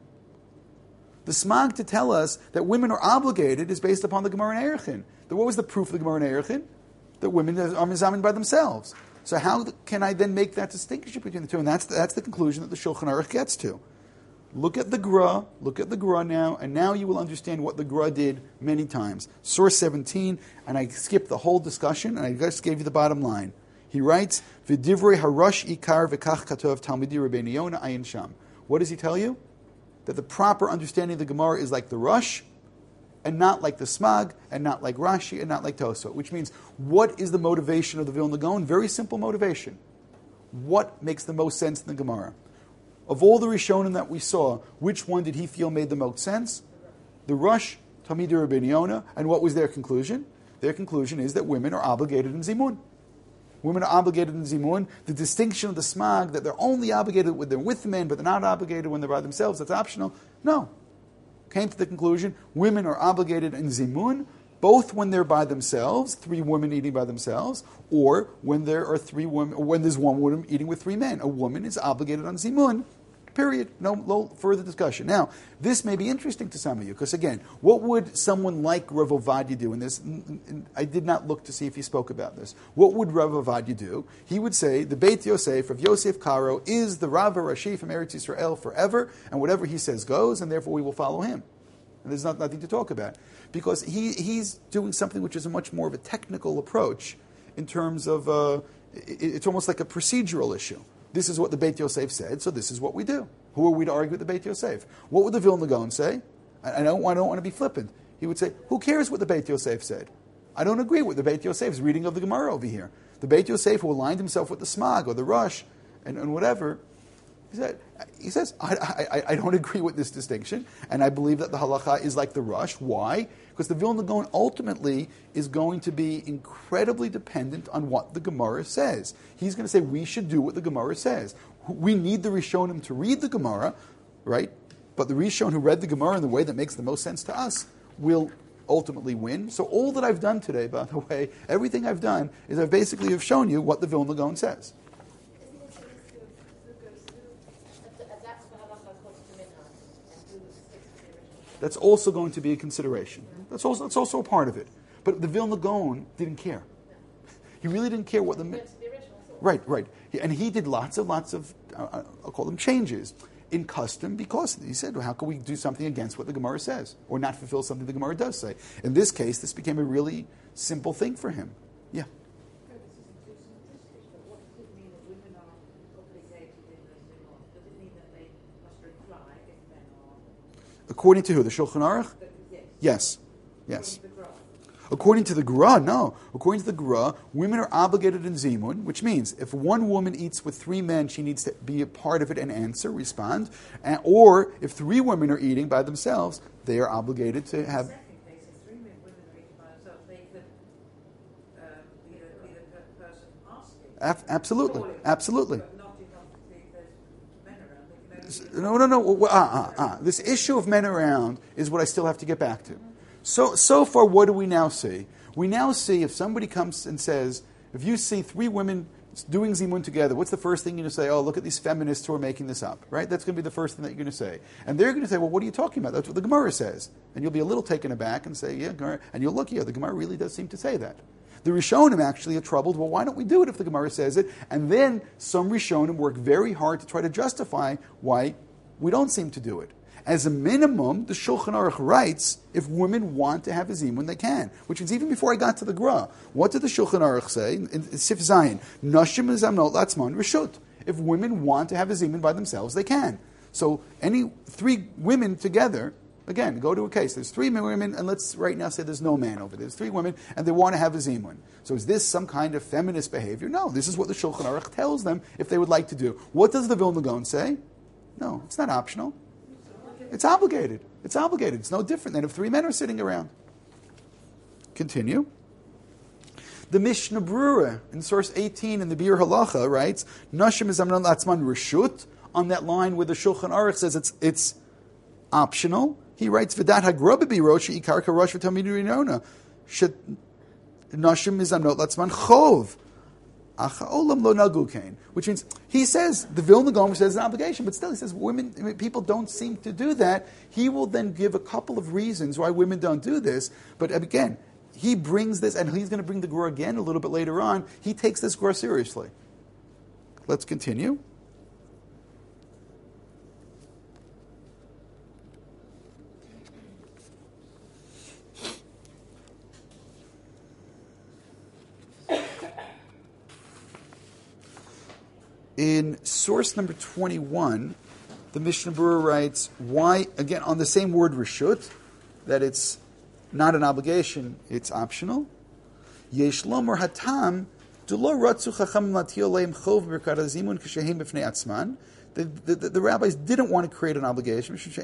The Smag to tell us that women are obligated is based upon the Gemara in Erechin. What was the proof of the Gemara in Erechin? That women are mizamin by themselves. So how can I then make that distinction between the two? And that's the, that's the conclusion that the Shulchan Aruch gets to. Look at the Gra, look at the Gra now, and now you will understand what the Gra did many times. Source seventeen, and I skipped the whole discussion, and I just gave you the bottom line. He writes, V'divrei harash ikar v'kach katov talmidi Rabbeinu Yonah ayin sham. What does he tell you? That the proper understanding of the Gemara is like the Rush, and not like the Smag, and not like Rashi, and not like Tosfot. Which means, what is the motivation of the Vilna Gaon? Very simple motivation. What makes the most sense in the Gemara? Of all the Rishonim that we saw, which one did he feel made the most sense? The Rush, Talmidei Rabbeinu Yonah, and what was their conclusion? Their conclusion is that women are obligated in Zimun. Women are obligated in Zimun. The distinction of the Smag, that they're only obligated when they're with men, but they're not obligated when they're by themselves, that's optional. No. Came to the conclusion, women are obligated in Zimun, both when they're by themselves, three women eating by themselves, or when there are three women, or when there's one woman eating with three men. A woman is obligated on Zimun, period. No, no further discussion. Now, this may be interesting to some of you, because again, what would someone like Rav Ovadia do in this? I did not look to see if he spoke about this. What would Rav Ovadia do? He would say, the Beit Yosef of Yosef Karo is the Rav Rashi from Eretz Yisrael forever, and whatever he says goes, and therefore we will follow him. And there's not, nothing to talk about. Because he, he's doing something which is a much more of a technical approach in terms of, uh, it, it's almost like a procedural issue. This is what the Beit Yosef said, so this is what we do. Who are we to argue with the Beit Yosef? What would the Vilna Gaon say? I, I, don't, I don't want to be flippant. He would say, who cares what the Beit Yosef said? I don't agree with the Beit Yosef's reading of the Gemara over here. The Beit Yosef who aligned himself with the Smag or the Rush and, and whatever, He, said, he says, I, I, I don't agree with this distinction, and I believe that the halacha is like the Rush. Why? Because the Vilna Gaon ultimately is going to be incredibly dependent on what the Gemara says. He's going to say, we should do what the Gemara says. We need the Rishonim to read the Gemara, right? But the Rishon who read the Gemara in the way that makes the most sense to us will ultimately win. So all that I've done today, by the way, everything I've done is I basically have shown you what the Vilna Gaon says. Isn't it supposed to do that's the halacha close to minhag and do the six of the original? That's also going to be a consideration. That's also that's also a part of it. But the Vilna Gaon didn't care. He really didn't care what the Went to the original. So right, right, He- and he did lots of lots of uh, I'll call them changes in custom because he said, well, how can we do something against what the Gemara says or not fulfill something the Gemara does say? In this case, this became a really simple thing for him. Yeah. This is too simplistic, but what does it mean that women are obligated in the Zimot? Does it mean that they must reply if men are? According to who? The Shulchan Aruch? But yes. Yes. Yes. The graph. According to the Gra, no. According to the Gra, women are obligated in Zimun, which means if one woman eats with three men, she needs to be a part of it and answer, respond. And, or if three women are eating by themselves, they are obligated to have. The second case, if three men, women are eating by themselves, they could um, be, the, be the per- person asking. Af- absolutely. Surely, Absolutely. But not enough to see if there's men around. They can only No, no, no. Well, uh, uh, uh. This issue of men around is what I still have to get back to. So, so far, what do we now see? We now see if somebody comes and says, if you see three women doing Zimun together, what's the first thing you're going to say? Oh, look at these feminists who are making this up, right? That's going to be the first thing that you're going to say. And they're going to say, well, what are you talking about? That's what the Gemara says. And you'll be a little taken aback and say, yeah, Gemara. And you'll look, yeah, the Gemara really does seem to say that. The Rishonim actually are troubled. Well, why don't we do it if the Gemara says it? And then some Rishonim work very hard to try to justify why we don't seem to do it. As a minimum, the Shulchan Aruch writes, if women want to have a zimun, they can. Which means even before I got to the Gra, what did the Shulchan Aruch say? In, in Sif Zayin, Nashim zamnot latzman reshut. If women want to have a zimun by themselves, they can. So any three women together, again, go to a case. There's three women, and let's right now say there's no man over there. There's three women, and they want to have a zimun. So is this some kind of feminist behavior? No, this is what the Shulchan Aruch tells them if they would like to do. What does the Vilna Gaon say? No, it's not optional. It's obligated. It's obligated. It's no different than if three men are sitting around. Continue. The Mishnah Brura in source eighteen in the Bir Halacha writes, Nashim zamnon latzman reshut, on that line where the Shulchan Aruch says it's it's optional. He writes, V'dat hagrabi birosh ikar karosh v'tamid rinona. Nashim zamnon latzman chov. Which means he says the Vilna Gaon says it's an obligation, but still he says women, people don't seem to do that. He will then give a couple of reasons why women don't do this. But again, he brings this, and he's going to bring the Gra again a little bit later on. He takes this Gra seriously. Let's continue. In source number twenty-one, the Mishnah Berurah writes, why, again, on the same word reshut, that it's not an obligation, it's optional. Yesh lomar hatam, dulo ratzu chacham latio leim chov b'berkat hazimun k'shehem b'fnei atzman. The, the, the, the rabbis didn't want to create an obligation. He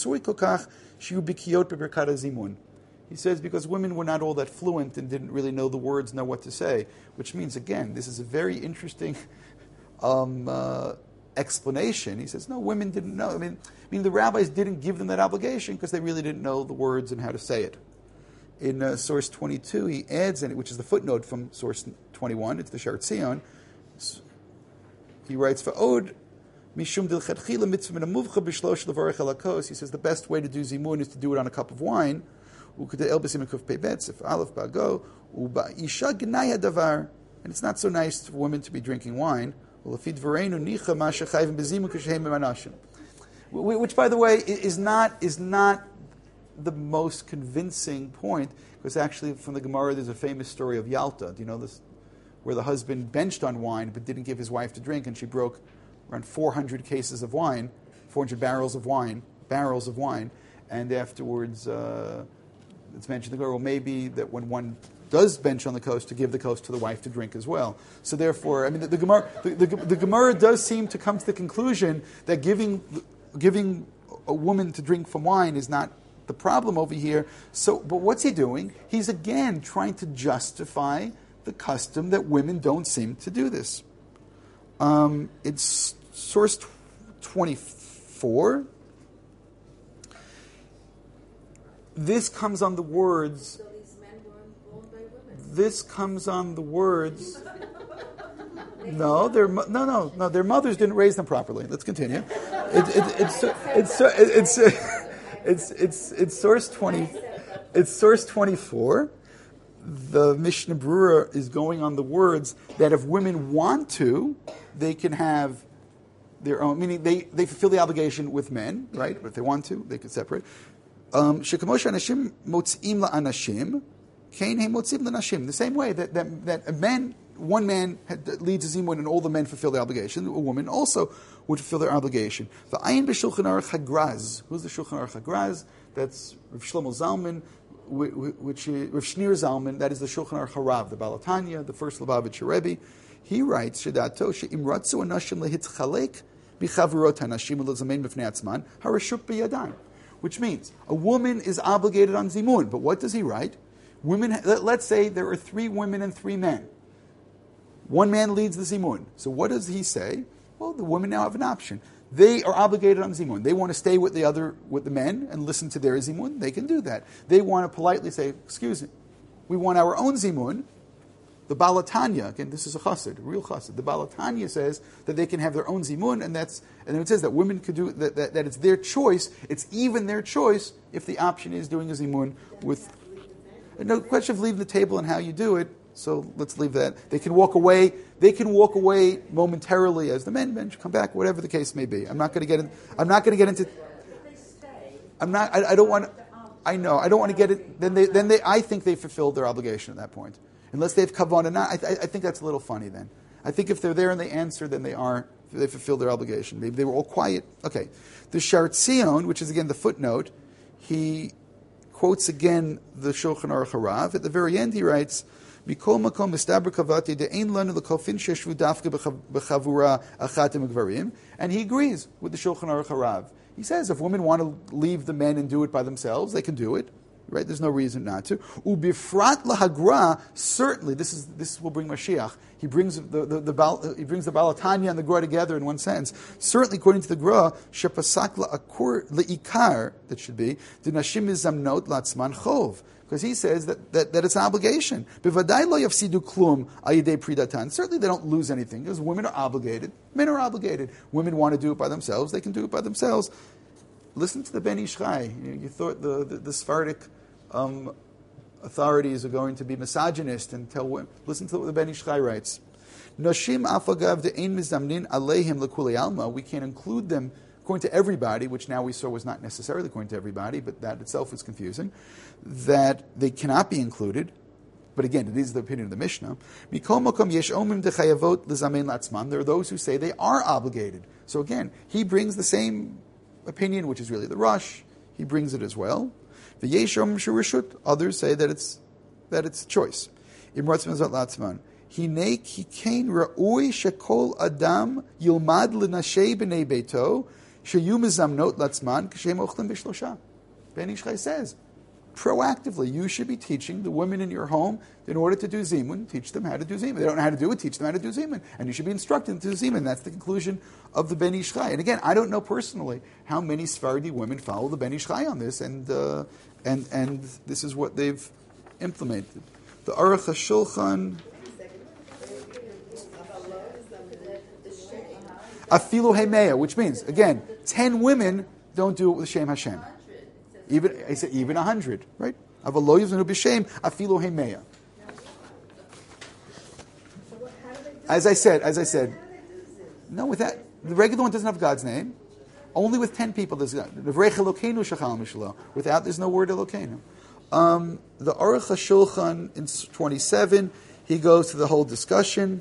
says because women were not all that fluent and didn't really know the words, know what to say, which means, again, this is a very interesting Um, uh, explanation. He says, no, women didn't know. I mean, I mean, the rabbis didn't give them that obligation because they really didn't know the words and how to say it. In uh, source twenty-two, he adds in it, which is the footnote from source twenty-one, it's the Shar Tzion. He writes, "Va'od mishum dilchatchila mitzvah min hamuvcha b'shlosh levarach halakos." He says the best way to do zimun is to do it on a cup of wine. Ukadei elbesim kuf pebetz if aleph bago u'ba'isha gnaya davar, and it's not so nice for women to be drinking wine. Which, by the way, is not is not the most convincing point, because actually from the Gemara there's a famous story of Yalta. Do you know this? Where the husband benched on wine but didn't give his wife to drink, and she broke around four hundred cases of wine, four hundred barrels of wine, barrels of wine, and afterwards uh, it's mentioned in the Gemara, well, maybe that when one does bench on the coast, to give the coast to the wife to drink as well. So therefore, I mean, the, the, Gemara, the, the, the Gemara does seem to come to the conclusion that giving giving a woman to drink from wine is not the problem over here. So, but what's he doing? He's again trying to justify the custom that women don't seem to do this. Um, it's source twenty-four. this comes on the words. So these men weren't born by women. This comes on the words. No, their mo- no, no, no. Their mothers didn't raise them properly. Let's continue. It, it, it's it's it's it's it's it's it's source twenty. It's source twenty-four. The Mishnah Berurah is going on the words that if women want to, they can have their own. Meaning they, they fulfill the obligation with men, right? But if they want to, they could separate. Shekamosh anashim motzim la anashim, kain he motzim la nashim. The same way that that that a man. One man leads a zimun and all the men fulfill their obligation. A woman also would fulfill their obligation. The ayin b'Shulchan Aruch Hagraz. Who's the Shulchan Aruch Hagraz? That's Rav Shlomo Zalman, which is Rav Shneur Zalman. That is the Shulchan Aruch Harav, the Balatanya, the first Lubavitcher Rebbe. He writes, "Shedato she'im ratzu anashim lehitzchalek b'chavurot hanashim ulezamein b'fnei atzman harashuk b'yadan," which means a woman is obligated on zimun. But what does he write? Women. Let's say there are three women and three men. One man leads the zimun. So what does he say? Well, the women now have an option. They are obligated on zimun. They want to stay with the other, with the men and listen to their zimun. They can do that. They want to politely say, "Excuse me, we want our own zimun." The Balatanya, again, this is a chassid, a real chassid. The Balatanya says that they can have their own zimun, and that's and then it says that women could do that. That, that it's their choice. It's even their choice if the option is doing a zimun with. No question of leaving the table and how you do it. So let's leave that. They can walk away. They can walk away momentarily as the men, men come back, whatever the case may be. I'm not going to get in. I'm not going to get into. I'm not. I, I don't want. I know. I don't want to get it. Then they. Then they. I think they fulfilled their obligation at that point, unless they've kavanah. Not. I, I think that's a little funny. Then I think if they're there and they answer, then they are. They fulfilled their obligation. Maybe they were all quiet. Okay. The Shar Tzion, which is again the footnote, he quotes again the Shulchan Aruch Harav. At the very end, he writes. Mikol makom mistaber kavati de'ein lanu l'kofin sheshvu dafka b'chavura achatim gvarim, and he agrees with the Shulchan Aruch Harav. He says if women want to leave the men and do it by themselves, they can do it. Right? There's no reason not to. Ubifrat lahagra, certainly this is this will bring Mashiach. He brings the the, the, the he brings the Balatanya and the Gra together in one sentence. Certainly, according to the Gra, shepasak la'akur leikar, that should be the nashim izamnot latzman chov. Because he says that, that, that it's an obligation. B'vadai lo yafsidu klum ayidei pridatan. Certainly they don't lose anything because women are obligated. Men are obligated. Women want to do it by themselves. They can do it by themselves. Listen to the Ben Ish Chai. You, you thought the, the, the Sephardic um, authorities are going to be misogynist and tell women. Listen to what the Ben Ish Chai writes. Nashim afagav de'ein mizamnin aleihim l'kulei alma. We can't include them according to everybody, which now we saw was not necessarily according to everybody, but that itself is confusing, that they cannot be included. But again, it is the opinion of the Mishnah. There are those who say they are obligated. So again, he brings the same opinion, which is really the Rush. He brings it as well. Others say that it's that it's choice. Hinei kikein ra'ui shekol adam yilmad l'nashei b'nei beito sheyu mizamnot latzman k'shem ochlim b'shlosha. Ben Ish Chai says, proactively, you should be teaching the women in your home in order to do zimun. Teach them how to do zimun. They don't know how to do it. Teach them how to do zimun, and you should be instructing to do zimun. That's the conclusion of the Ben Ish Chai. And again, I don't know personally how many Sephardi women follow the Ben Ish Chai on this, and uh, and and this is what they've implemented. The Aruch HaShulchan. Afilu Heimeya, which means, again, ten women don't do it with Shem Hashem. Even I said even a hundred, right? Avalo yivnu b'shem afilu Heimeya. As I said, as I said, no, with that, the regular one doesn't have God's name. Only with ten people there's God. Without, there's no word Elokeinu. Um, the Aruch HaShulchan in twenty-seven, he goes to the whole discussion.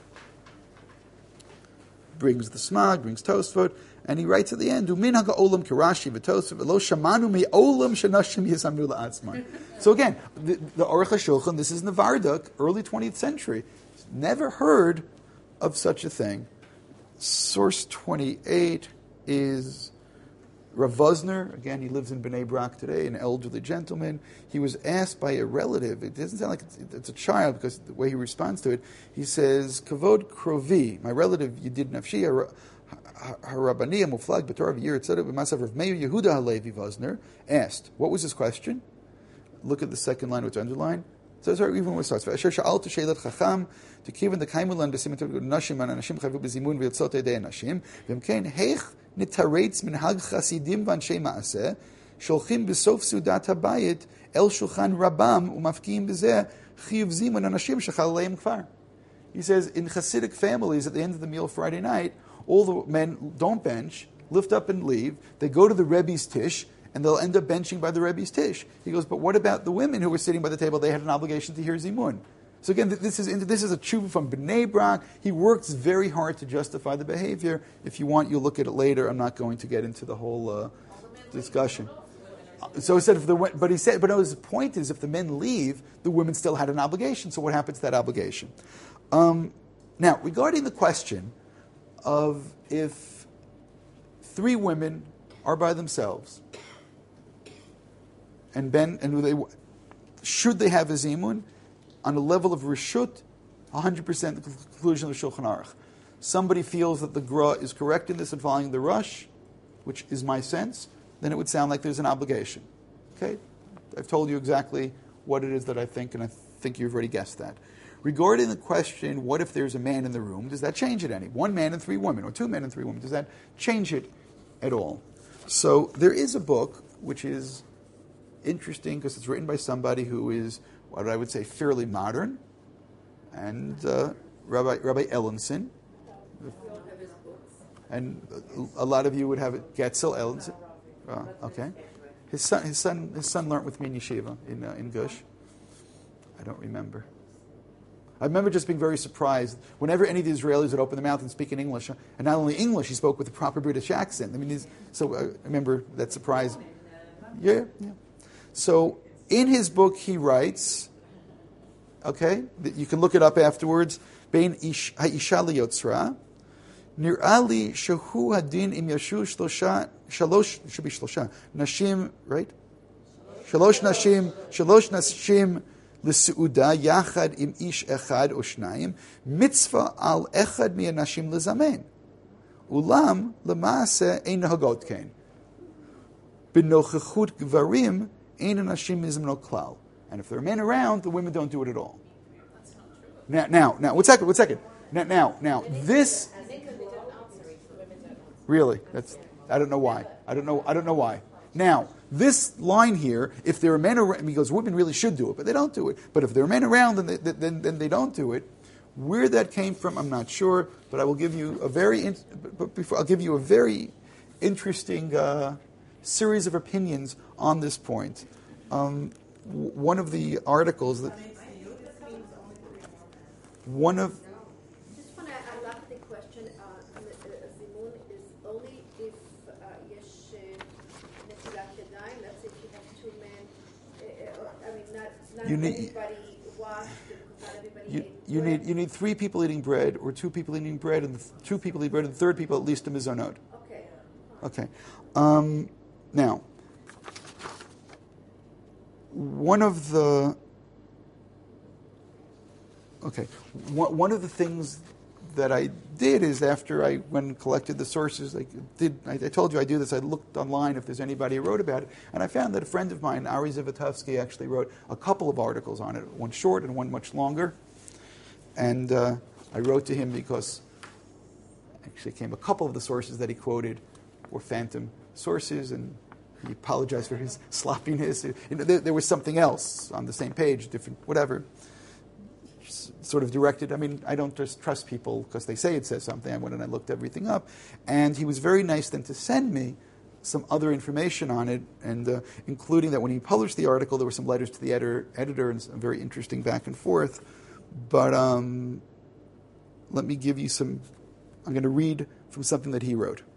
Brings the Smag, brings Tosfot, and he writes at the end, "Umin haga olam kirashi v'tosfot lo shamanu mi olam shenashim yisamnu la'atzman." So again, the, the Aruch HaShulchan, this is in the Varduk, early twentieth century, never heard of such a thing. Source twenty-eight is Rav Vosner. Again, he lives in Bnei Brak today, an elderly gentleman. He was asked by a relative, it doesn't sound like it's, it's a child because the way he responds to it, he says, Kavod Krovi, my relative Yedid Nafshi, Harabani Muflag B'Torah V'Yir Tzedek B'Masav Rav Meir Yehuda Halevi Vosner asked, what was his question? Look at the second line, which underlined. So sorry, even when it starts. V'asher sha'al to she'elat chacham to kiven the kaimulan b'simatot nashim an anashim chavu b'zimun v'yotzot edei anashim v'mkein heich nitaretz minhag chasidim v'anshei ma'aseh sholchim b'sof sudat habayit el shulchan rabam u'mafkiim b'zeh chiyuv zimun anashim shechal leim kfar. He says, in Hasidic families, at the end of the meal Friday night, all the men don't bench, lift up and leave. They go to the Rebbe's tish, and they'll end up benching by the Rebbe's tish. He goes, but what about the women who were sitting by the table? They had an obligation to hear Zimun. So again, this is this is a tshuva from Bnei Brak. He works very hard to justify the behavior. If you want, you'll look at it later. I'm not going to get into the whole uh, discussion. So he said, if the but he said, but his point is, if the men leave, the women still had an obligation. So what happens to that obligation? Um, now, regarding the question of if three women are by themselves, and Ben and they should they have a zimun on a level of reshut, one hundred percent the conclusion of the Shulchan Aruch. Somebody feels that the Gra is correct in this and following the Rush, which is my sense, then it would sound like there's an obligation. Okay, I've told you exactly what it is that I think, and I think you've already guessed that. Regarding the question, what if there's a man in the room? Does that change it any? One man and three women, or two men and three women. Does that change it at all? So there is a book which is interesting because it's written by somebody who is, what I would say, fairly modern, and uh, Rabbi Rabbi Ellenson. And a lot of you would have it, Getzel Ellenson. Uh, okay, his son, his son, his son learned with me in yeshiva in uh, in Gush. I don't remember. I remember just being very surprised whenever any of the Israelis would open their mouth and speak in English, and not only English, he spoke with a proper British accent. I mean, he's, so I remember that surprise. Yeah, yeah. So in his book, he writes, okay, that you can look it up afterwards. Bein ha'isha liyotzra, nir'ali shehu hadin im yashu shlosha shalosh should be shlosha nashim, right? Shalosh nashim, shalosh nashim. L'seuda yachad im ish echad o shnayim mitzvah al echad mi'anashim lezamen ulam lemaaseh ein nahagot kein b'nochechut gvarim ein anashim mizmno klal. And if there are men around, the women don't do it at all. Now, now, now, one second, one second. Now, now, now, this really, that's I don't know why. I don't know. I don't know why. Now, this line here, if there are men around, because women really should do it, but they don't do it. But if there are men around, then they, then, then they don't do it. Where that came from, I'm not sure. But I will give you a very, in, but before I'll give you a very interesting uh, series of opinions on this point. Um, w- one of the articles that one of Just want to, I love the question. Uh, Zimun is only if uh, yesh netilat yadayim. Let's say if you have two men. Uh, I mean, not not You need- everybody washed. Not everybody You, ate you bread. need you need three people eating bread, or two people eating bread, and the th- two people eating bread, and the third people at least a mizonot. Okay. Okay. Um, now, one of the okay, one, one of the things that I did is after I went and collected the sources, I did. I, I told you I do this. I looked online if there's anybody who wrote about it, and I found that a friend of mine, Ari Zivotofsky, actually wrote a couple of articles on it, one short and one much longer. And uh, I wrote to him because actually came a couple of the sources that he quoted were phantom sources, and he apologized for his sloppiness. You know, there, there was something else on the same page, different, whatever. Sort of directed. I mean, I don't just trust people because they say it says something. I went and I looked everything up, and he was very nice then to send me some other information on it, and uh, including that when he published the article, there were some letters to the editor, editor and some very interesting back and forth. But um, let me give you some. I'm going to read from something that he wrote.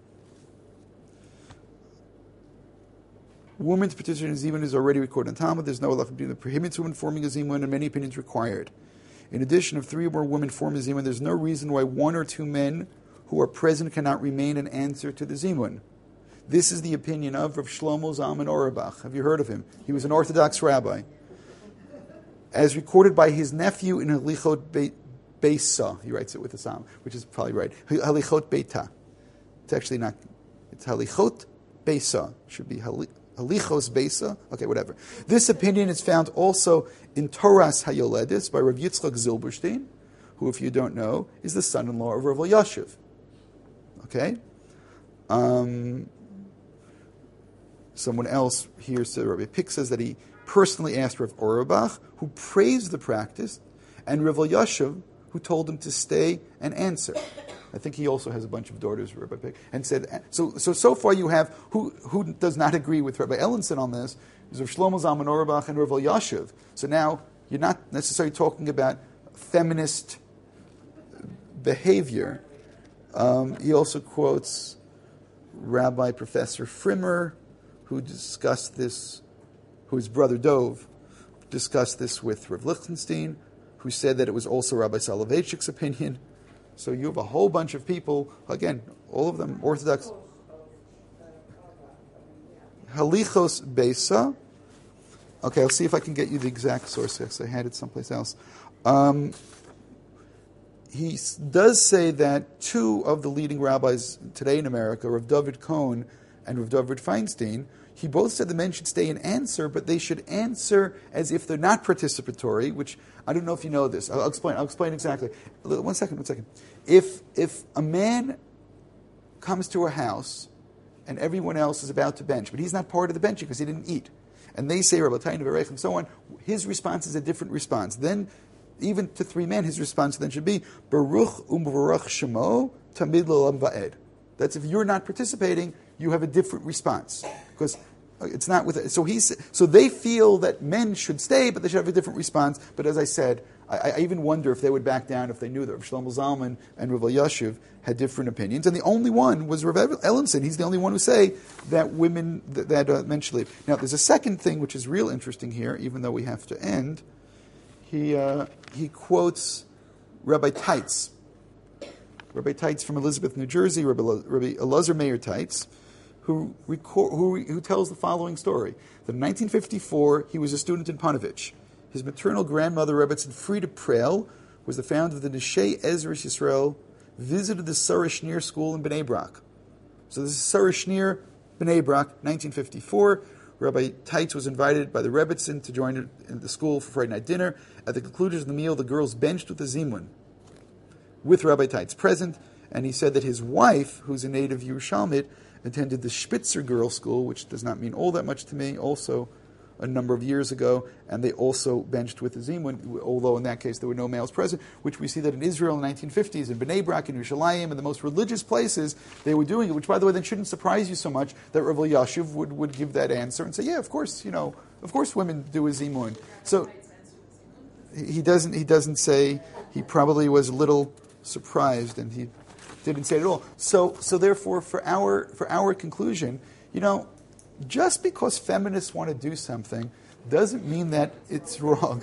Woman's petition in Zimun is already recorded in Talmud. There's no halacha that prohibits women forming a Zimun, and many opinions required. In addition, if three or more women form a Zimun, there's no reason why one or two men who are present cannot remain and answer to the Zimun. This is the opinion of Rav Shlomo Zalman Auerbach. Have you heard of him? He was an Orthodox rabbi. As recorded by his nephew in Halichot Beisa, he writes it with a Sam, which is probably right. Halichot Beita. It's actually not. It's halichot beisa. It should be hali, halichos beisa. Okay, whatever. This opinion is found also in Toras Hayoledis by Rav Yitzchak Zilberstein, who, if you don't know, is the son-in-law of Rav Elyashiv. Okay? Um, someone else here said, Rabbi Pick says that he personally asked Rav Auerbach, who praised the practice, and Rav Elyashiv, who told him to stay and answer. I think he also has a bunch of daughters, Rabbi Pick, and said, so so so far you have, who who does not agree with Rabbi Ellenson on this, is Rav Shlomo Zalman Auerbach and Rav Elyashiv. So now you're not necessarily talking about feminist behavior. Um, he also quotes Rabbi Professor Frimmer, who discussed this, whose brother Dov discussed this with Rav Lichtenstein, who said that it was also Rabbi Soloveitchik's opinion. So you have a whole bunch of people, again, all of them Orthodox. Halichos Beisa. Okay, I'll see if I can get you the exact source, because I had it someplace else. Um, he s- does say that two of the leading rabbis today in America, Rav David Cohn and Rav David Feinstein, he both said the men should stay and answer, but they should answer as if they're not participatory, which I don't know if you know this. I'll, I'll explain. I'll explain exactly. One second, one second. If if a man comes to a house and everyone else is about to bench, but he's not part of the bench because he didn't eat, and they say Rabbatayim V'Reich and so on, his response is a different response. Then, even to three men, his response then should be Baruch Umbaruch Shemo Tamid L'Olam Va'ed. That's if you're not participating, you have a different response because it's not with it. So he's so they feel that men should stay, but they should have a different response. But as I said, I, I even wonder if they would back down if they knew that Rav Shlomo Zalman and Rav Elyashiv had different opinions. And the only one was Rav Ellenson. He's the only one who say that women that, that uh, men should leave. Now, there's a second thing which is real interesting here, even though we have to end. He uh, he quotes Rabbi Teitz. Rabbi Teitz from Elizabeth, New Jersey, Rabbi, Rabbi Elazar Meir Teitz, who, record, who, who tells the following story. That in nineteen fifty-four, he was a student in Panovich. His maternal grandmother, Rebbetzin Frieda Prel, was the founder of the Neshei Ezras Yisrael, visited the Sarah Schneer school in Bnei Brak. So this is Sarah Schneer, Bnei Brak, nineteen fifty-four. Rabbi Teitz was invited by the Rebbetzin to join in the school for Friday night dinner. At the conclusion of the meal, the girls benched with the Zimun, with Rabbi Teitz present, and he said that his wife, who's a native Yerushalmit, attended the Spitzer Girls School, which does not mean all that much to me, also a number of years ago, and they also benched with the Zimun, although in that case there were no males present, which we see that in Israel in the nineteen fifties, in Bnei Brak, in Yerushalayim, in the most religious places, they were doing it, which, by the way, then shouldn't surprise you so much that Rav Elyashiv would, would give that answer and say, yeah, of course, you know, of course women do a Zimun. So he doesn't, he doesn't say, he probably was a little surprised, and he didn't say it at all. So, so therefore, for our for our conclusion, you know, just because feminists want to do something doesn't mean that it's wrong.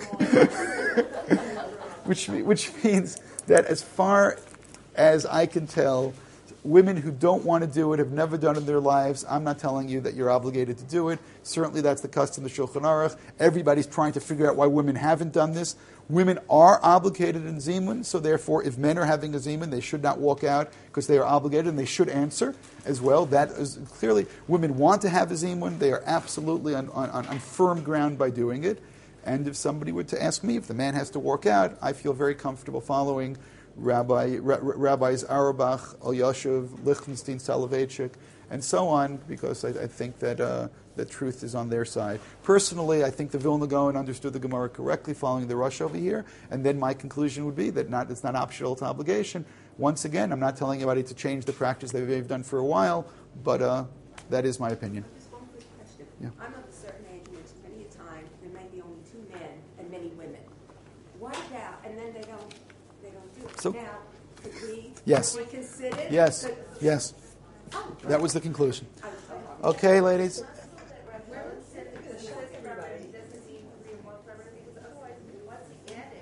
which which means that as far as I can tell, women who don't want to do it, have never done it in their lives, I'm not telling you that you're obligated to do it. Certainly that's the custom of the Shulchan Aruch. Everybody's trying to figure out why women haven't done this. Women are obligated in Zimun, so therefore if men are having a Zimun, they should not walk out because they are obligated, and they should answer as well. That is clearly, women want to have a Zimun. They are absolutely on, on, on firm ground by doing it. And if somebody were to ask me if the man has to walk out, I feel very comfortable following Rabbi, Ra- Rabbis Auerbach, Elyashiv, Lichtenstein, Soloveitchik, and so on, because I, I think that uh, the truth is on their side. Personally, I think the Vilna Gaon understood the Gemara correctly following the rush over here, and then my conclusion would be that not, it's not optional, it's obligation. Once again, I'm not telling anybody to change the practice that they've done for a while, but uh, that is my opinion. Just one quick question. Yeah. I'm of a certain age, and there's many a time there might be only two men and many women. What about, and then they don't, they don't do it. So- now, could we, Yes. could we consider? Yes, could- yes. Oh, That was the conclusion. I was- Okay, ladies.